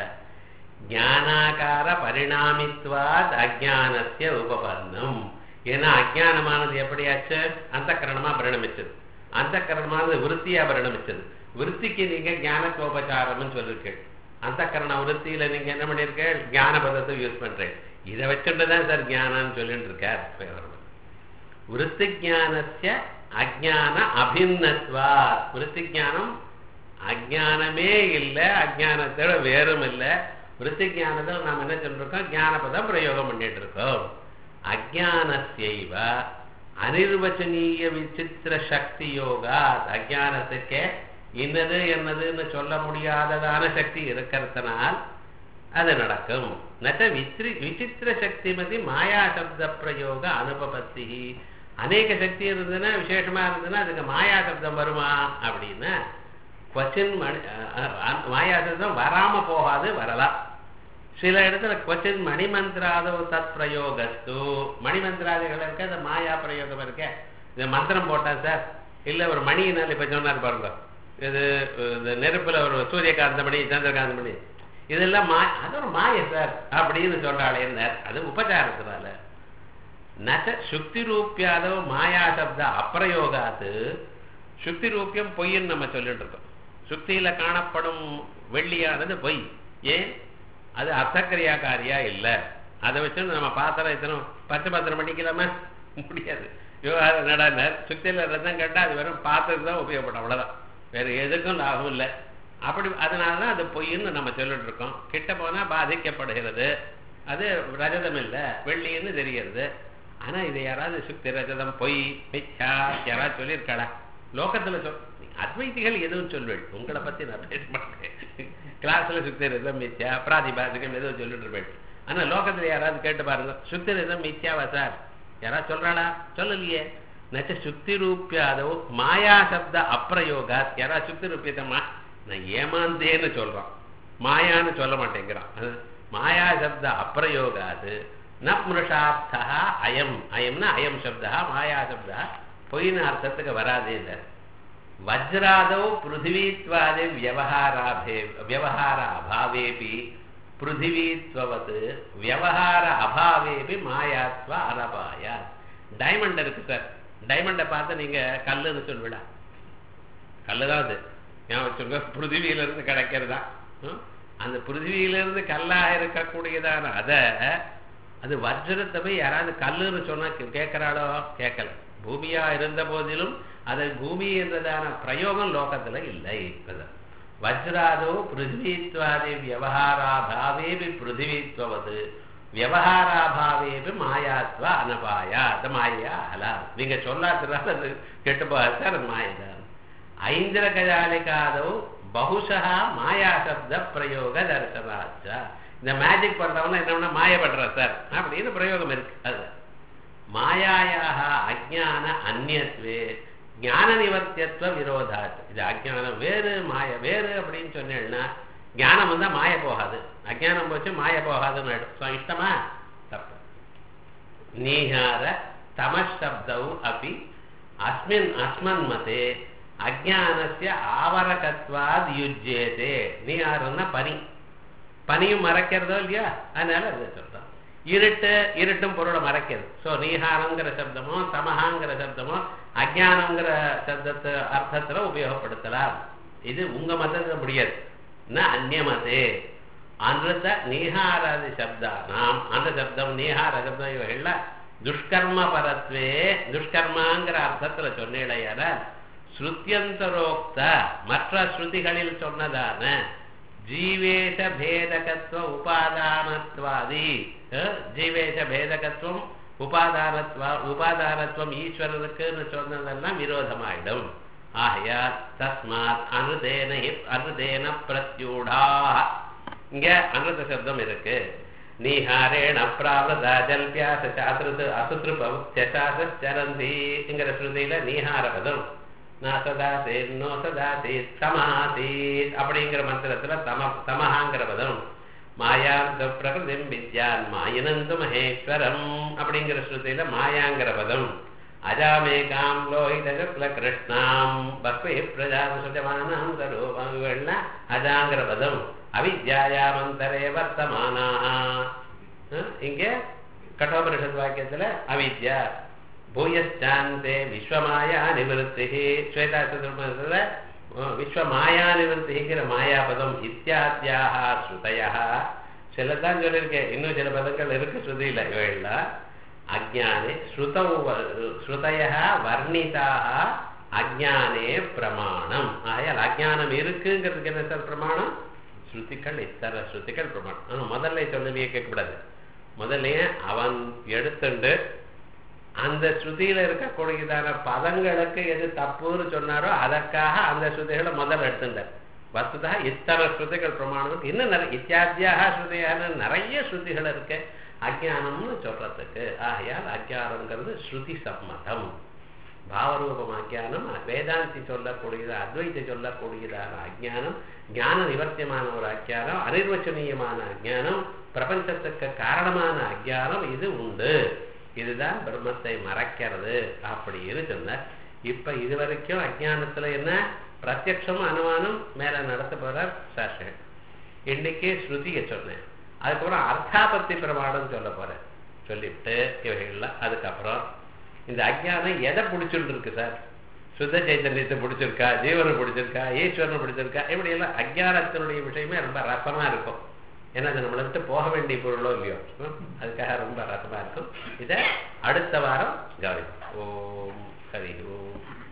ஞானாகார பரிணாமித்வாத் அஜானஸ்ய உபபன்னம். ஏன்னா அஜானமானது எப்படியாச்சு? அந்த கரணமா பரிணமிச்சது. அந்த கரணமானது விருத்தியா பரிணமிச்சது. விருத்திக்கு நீங்க ஞானத்தோபச்சாரம்னு சொல்லிருக்கீள். அந்த கரண விருத்தியில நீங்க என்ன பண்ணிருக்கீள்? ஞான பதத்தை யூஸ் பண்றேன். இதை வச்சுட்டுதான் சார் ஞானம்னு சொல்லிட்டு இருக்கார். விருத்தி ஜானஸ்ய அஜான அபிநத்வா. விருத்தி ஜானம் அஜானமே இல்லை, அஜானத்தோட வேறும் இல்லை. விருத்தி ஜானத்தில் நாம் என்ன சொல்லிருக்கோம்? ஞானபதம் பிரயோகம் பண்ணிட்டு இருக்கோம். அஜானஸ்யைவ அனிர்வச்சனீய விசித்திர சக்தி யோகா. அஜானத்துக்கே இன்னது என்னதுன்னு சொல்ல முடியாததான சக்தி இருக்கிறதுனால் அது நடக்கும். நச்ச விசித்திர சக்தி மதி மாயா சப்த பிரயோக அனுபபத்தி. அநேக சக்தி இருந்ததுன்னா, விசேஷமா இருந்ததுன்னா அதுக்கு மாயா சப்தம் வருமா அப்படின்னா கொச்சின் மாயா சப்தம் வராம போகாது, வரலாம். சில இடத்துல கொச்சின் மணிமந்திராதோ தத் பிரயோகஸ்து. மணிமந்திராதிகள் இருக்க, அந்த மாயா பிரயோகம் இருக்க. இந்த மந்திரம் போட்டா சார், இல்ல ஒரு மணியினால் இப்ப சொன்னார் பாருங்க, இது நெருப்புல ஒரு சூரியகாந்த மணி சந்திரகாந்த மணி இதெல்லாம் அது ஒரு மாய சார் அப்படின்னு சொல்றாளே, அது உபச்சாரத்தினால. நச்ச சுக்தி ரூபியாதோ மாயா சப்த அப்பிரயோகாத்து. சுக்தி ரூபியம் பொய்ன்னு நம்ம சொல்லிட்டு இருக்கோம். சுக்தியில காணப்படும் வெள்ளியானது பொய். ஏன்? அது அர்த்தக்கிரியாக்காரியா இல்லை. அதை வச்சு நம்ம பாத்திரம் இத்தனை 10 பாத்திரம் பண்ணிக்கலாமா? முடியாது. விவகாரம் நடான சுக்தியில ரத்தம் கேட்டா அது வெறும் பாத்திரத்துக்கு தான் உபயோகப்படும், அவ்வளவுதான். வேற எதுக்கும் லாபம் இல்லை. அப்படி அதனாலதான் அது பொய்ன்னு நம்ம சொல்லிட்டு இருக்கோம். கிட்ட போனா பாதிக்கப்படுகிறது. அது ரஜதம் இல்லை, வெள்ளின்னு தெரிகிறது. ஆனா இதை யாராவது சுக்தி ரஜதம் பொய் மிச்சா யாராவது சொல்லியிருக்காளா? லோகத்துல அத்வைதிகள் எதுவும் சொல்வேன், உங்களை பத்தி நான் பேச மாட்டேன். கிளாஸ்ல சுக்தி ரஜதம் மிச்சா பிராதிபாதிகம் எதுவும் சொல்லிட்டு இருப்பேன். ஆனா லோகத்துல யாராவது கேட்டு பாருங்க, சுக்தி ரஜதம் மிச்சாவா சார்? யாராவது சொல்றாளா? சொல்லலையே. நச்ச சுக்தி ரூபியாதோ மாயா சப்த அப்பிரயோகா. யாராவது சுக்தி ரூபியத்தம்மா நான் ஏமாந்தேன்னு சொல்றான், மாயான்னு சொல்ல மாட்டேங்கிறான். மாயா சப்த அப்பிரயோகாது ந புருஷார்த்தா அயம். அயம்னா அயம் சப்தா, மாயா சப்தா பொய்னு அர்த்தத்துக்கு வராதே. இல்லை வஜ்ராதோ பிருத்திவீத்வாதே வியவஹார அபாவேபி பிருத்திவீத்வது வியவஹார அபாவேபி மாயாத்வ அனபாயா. டைமண்ட் இருக்கு சார், டைமண்டை பார்த்து நீங்க கல்லுன்னு சொல்விடா. கல்லுதான் அது, ஞாபகம். பிருத்திவியிலிருந்து கிடைக்கிறதா. அந்த பிருத்திவியிலிருந்து கல்லா இருக்கக்கூடியதான அது வஜ்ரத்தை போய் யாராவது கல்லுன்னு சொன்னா கேட்கிறாளோ? கேட்கல. பூமியா இருந்த போதிலும் அது பூமி என்றதான பிரயோகம் லோகத்துல இல்லை. வஜ்ராதோ பிருத்திவித்வாதி வியவஹாராபாவேபி பிருத்திவித்வது வியவஹாராபாவேபி மாயாத்வ அனபாயா. அது மாயா அலா. நீங்க சொல்லாததுனால அது கெட்டு போகாது சார், அது மாயதான். ஐந்திரகஜாலிகாதோ பகுஷா மாயா சப்த பிரயோக தர்சனாச்சா. இந்த மேஜிக் பண்றவன என்ன மாயப்படுற சார் அப்படின்னு பிரயோகம் இருக்கு. அது மாயாயாக அஜான அந்நியத்வே ஞான நிவர்த்தியத்துவ விரோதாச்சு. இது அஜானம் வேறு மாய வேறு அப்படின்னு சொன்னேன்னா ஞானம் வந்தா மாய போகாது, அஜானம் போச்சு மாய போகாதுன்னு ஆயிடும். இஷ்டமா? தப்பு. நீஹார தமசப்தவு அப்படி அஸ்மன் மதே அஜானஸ்ய ஆவரகத்வாத் யுஜ்யேதே. நீஹாரன்னா பனி, பனியும் மறைக்கிறதோ இல்லையா, அதனால அதை சொல்றோம். இருட்டும் பொருளை மறைக்கிறது. ஸோ நீஹாரங்கிற சப்தமோ தமஹாங்கிற சப்தமோ அஜானங்கிற சப்தத்தை அர்த்தத்துல உபயோகப்படுத்தலாம். இது உங்க மதத்துல முடியாது. அந்நிய மதே அன்றுத நீஹாராதி சப்தா நாம் அந்த சப்தம் நீஹார சப்தம் இவைகள்ல துஷ்கர்ம பரத்வே துஷ்கர்மாங்கிற அர்த்தத்துல சொன்னேடையார ஸ்ருத்தியந்தரோக்த மற்ற ஸ்ருதிகளில் சொன்னதான ஜீவேஷ பேதகத்துவ உபாதானத்வாதி ஜீவேஷ பேதகத்துவம் உபாதானத்துவம் ஈஸ்வரனுக்குன்னு சொன்னதெல்லாம் விரோதமாயிடும். ஆகையால் தஸ்மாத் அனுதேன பிரத்யூடா. இங்க அனுத சப்தம் இருக்கு. நீஹாரேண பிராவதா ஜல்பியாச சாத்ருது அசுத்ருபவுத்யசாசரந்திங்கிற ஸ்ருதியில நீஹார பதம் நாசதாசேத் நோசதாசேத் சமாசேத் அப்படிங்கிற மந்திரத்துல தமஹாங்கிற பதம் மாயாந்த பிரகிருதிம் வித்யான் மாயினந்து மகேஸ்வரம் அப்படிங்கிற ஸ்ருதியில மாயாங்கிற பதம் அஜாமேகாம் லோஹிதல கிருஷ்ணாம் பக்வே பிரஜாசுஜமானாம் சரூபங்கள்னா அஜாங்கிற பதம் அவித்யாயாமந்தரே வர்த்தமானா. இங்க கட்டோபனிஷத் வாக்கியத்துல அவித்யா பூயஸ்டாந்தே விஸ்வமாயா நிவருத்தி ஸ்வேதாசுல விஸ்வமாயா நிவருத்திங்கிற மாயாபதம் இத்தியாத்யாக ஸ்ருதயா சிலதான் சொல்லியிருக்கேன். இன்னும் சில பதங்கள் இருக்கு ஸ்ருதியில. இவையெல்லாம் அஜ்ஞானே ஸ்ருதய வர்ணிதாக அஜ்ஞானே பிரமாணம். ஆகையால் அஜ்ஞானம் இருக்குங்கிறதுக்கு என்ன சார் பிரமாணம்? ஸ்ருதிகள் இத்தர ஸ்ருதிகள் பிரமாணம். ஆனால் முதல்ல சொல்லலையே கேட்கக்கூடாது. முதல்லையே அவன் எடுத்துண்டு அந்த ஸ்ருதியில இருக்கக்கூடியதான பதங்களுக்கு எது தப்புன்னு சொன்னாரோ அதற்காக அந்த ஸ்ருதிகளை முதல்ல எடுத்துட்டார். வஸ்துதா இத்தர ஸ்ருதிகள் பிரமாணத்துக்கு இன்னும் நிறைய இத்தியாத்தியாக ஸ்ருதியான நிறைய ஸ்ருதிகள் இருக்கு அஜ்ஞானம்னு சொல்றதுக்கு. ஆகையால் அஜ்ஞானம்ங்கிறது ஸ்ருதி சம்மதம். பாவரூபம் அஜ்ஞானம் வேதாந்தி சொல்லக்கூடியது அத்வைத்தை சொல்லக்கூடியதான அஜ்ஞானம் ஞான நிவர்த்தியமான ஒரு அஜ்ஞானம் அனிர்வச்சனீயமான அஜ்ஞானம் பிரபஞ்சத்துக்கு காரணமான அஜ்ஞானம் இது உண்டு. இதுதான் பிரம்மத்தை மறைக்கிறது அப்படின்னு சொன்னார். இப்ப இதுவரைக்கும் அஜ்ஞானத்துல என்ன பிரத்யக்ஷமும் அனுமானம் மேல நடத்த போறார் சாஸ்திரம். இன்னைக்கு ஸ்ருதியை சொன்னேன். அதுக்கப்புறம் அர்த்தாபத்தி பிரமாணம் சொல்ல போறேன். சொல்லிவிட்டு இவைகள்லாம் அதுக்கப்புறம் இந்த அஜ்ஞானம் எதை பிடிச்சுட்டு இருக்கு சார்? சுத்த சைத்தன்யத்தை பிடிச்சிருக்கா, ஜீவனை பிடிச்சிருக்கா, ஈஸ்வரனை பிடிச்சிருக்கா? இப்படி எல்லாம் அஜ்ஞானத்தினுடைய விஷயமே ரொம்ப ரசமா இருக்கும். ஏன்னா அது நம்மளை விட்டு போக வேண்டிய பொருளோ இல்லையோ, அதுக்காக ரொம்ப ரசமா இருக்கும். இதை அடுத்த வாரம் கவனிப்போம். ஓம் ஹரி ஓம்.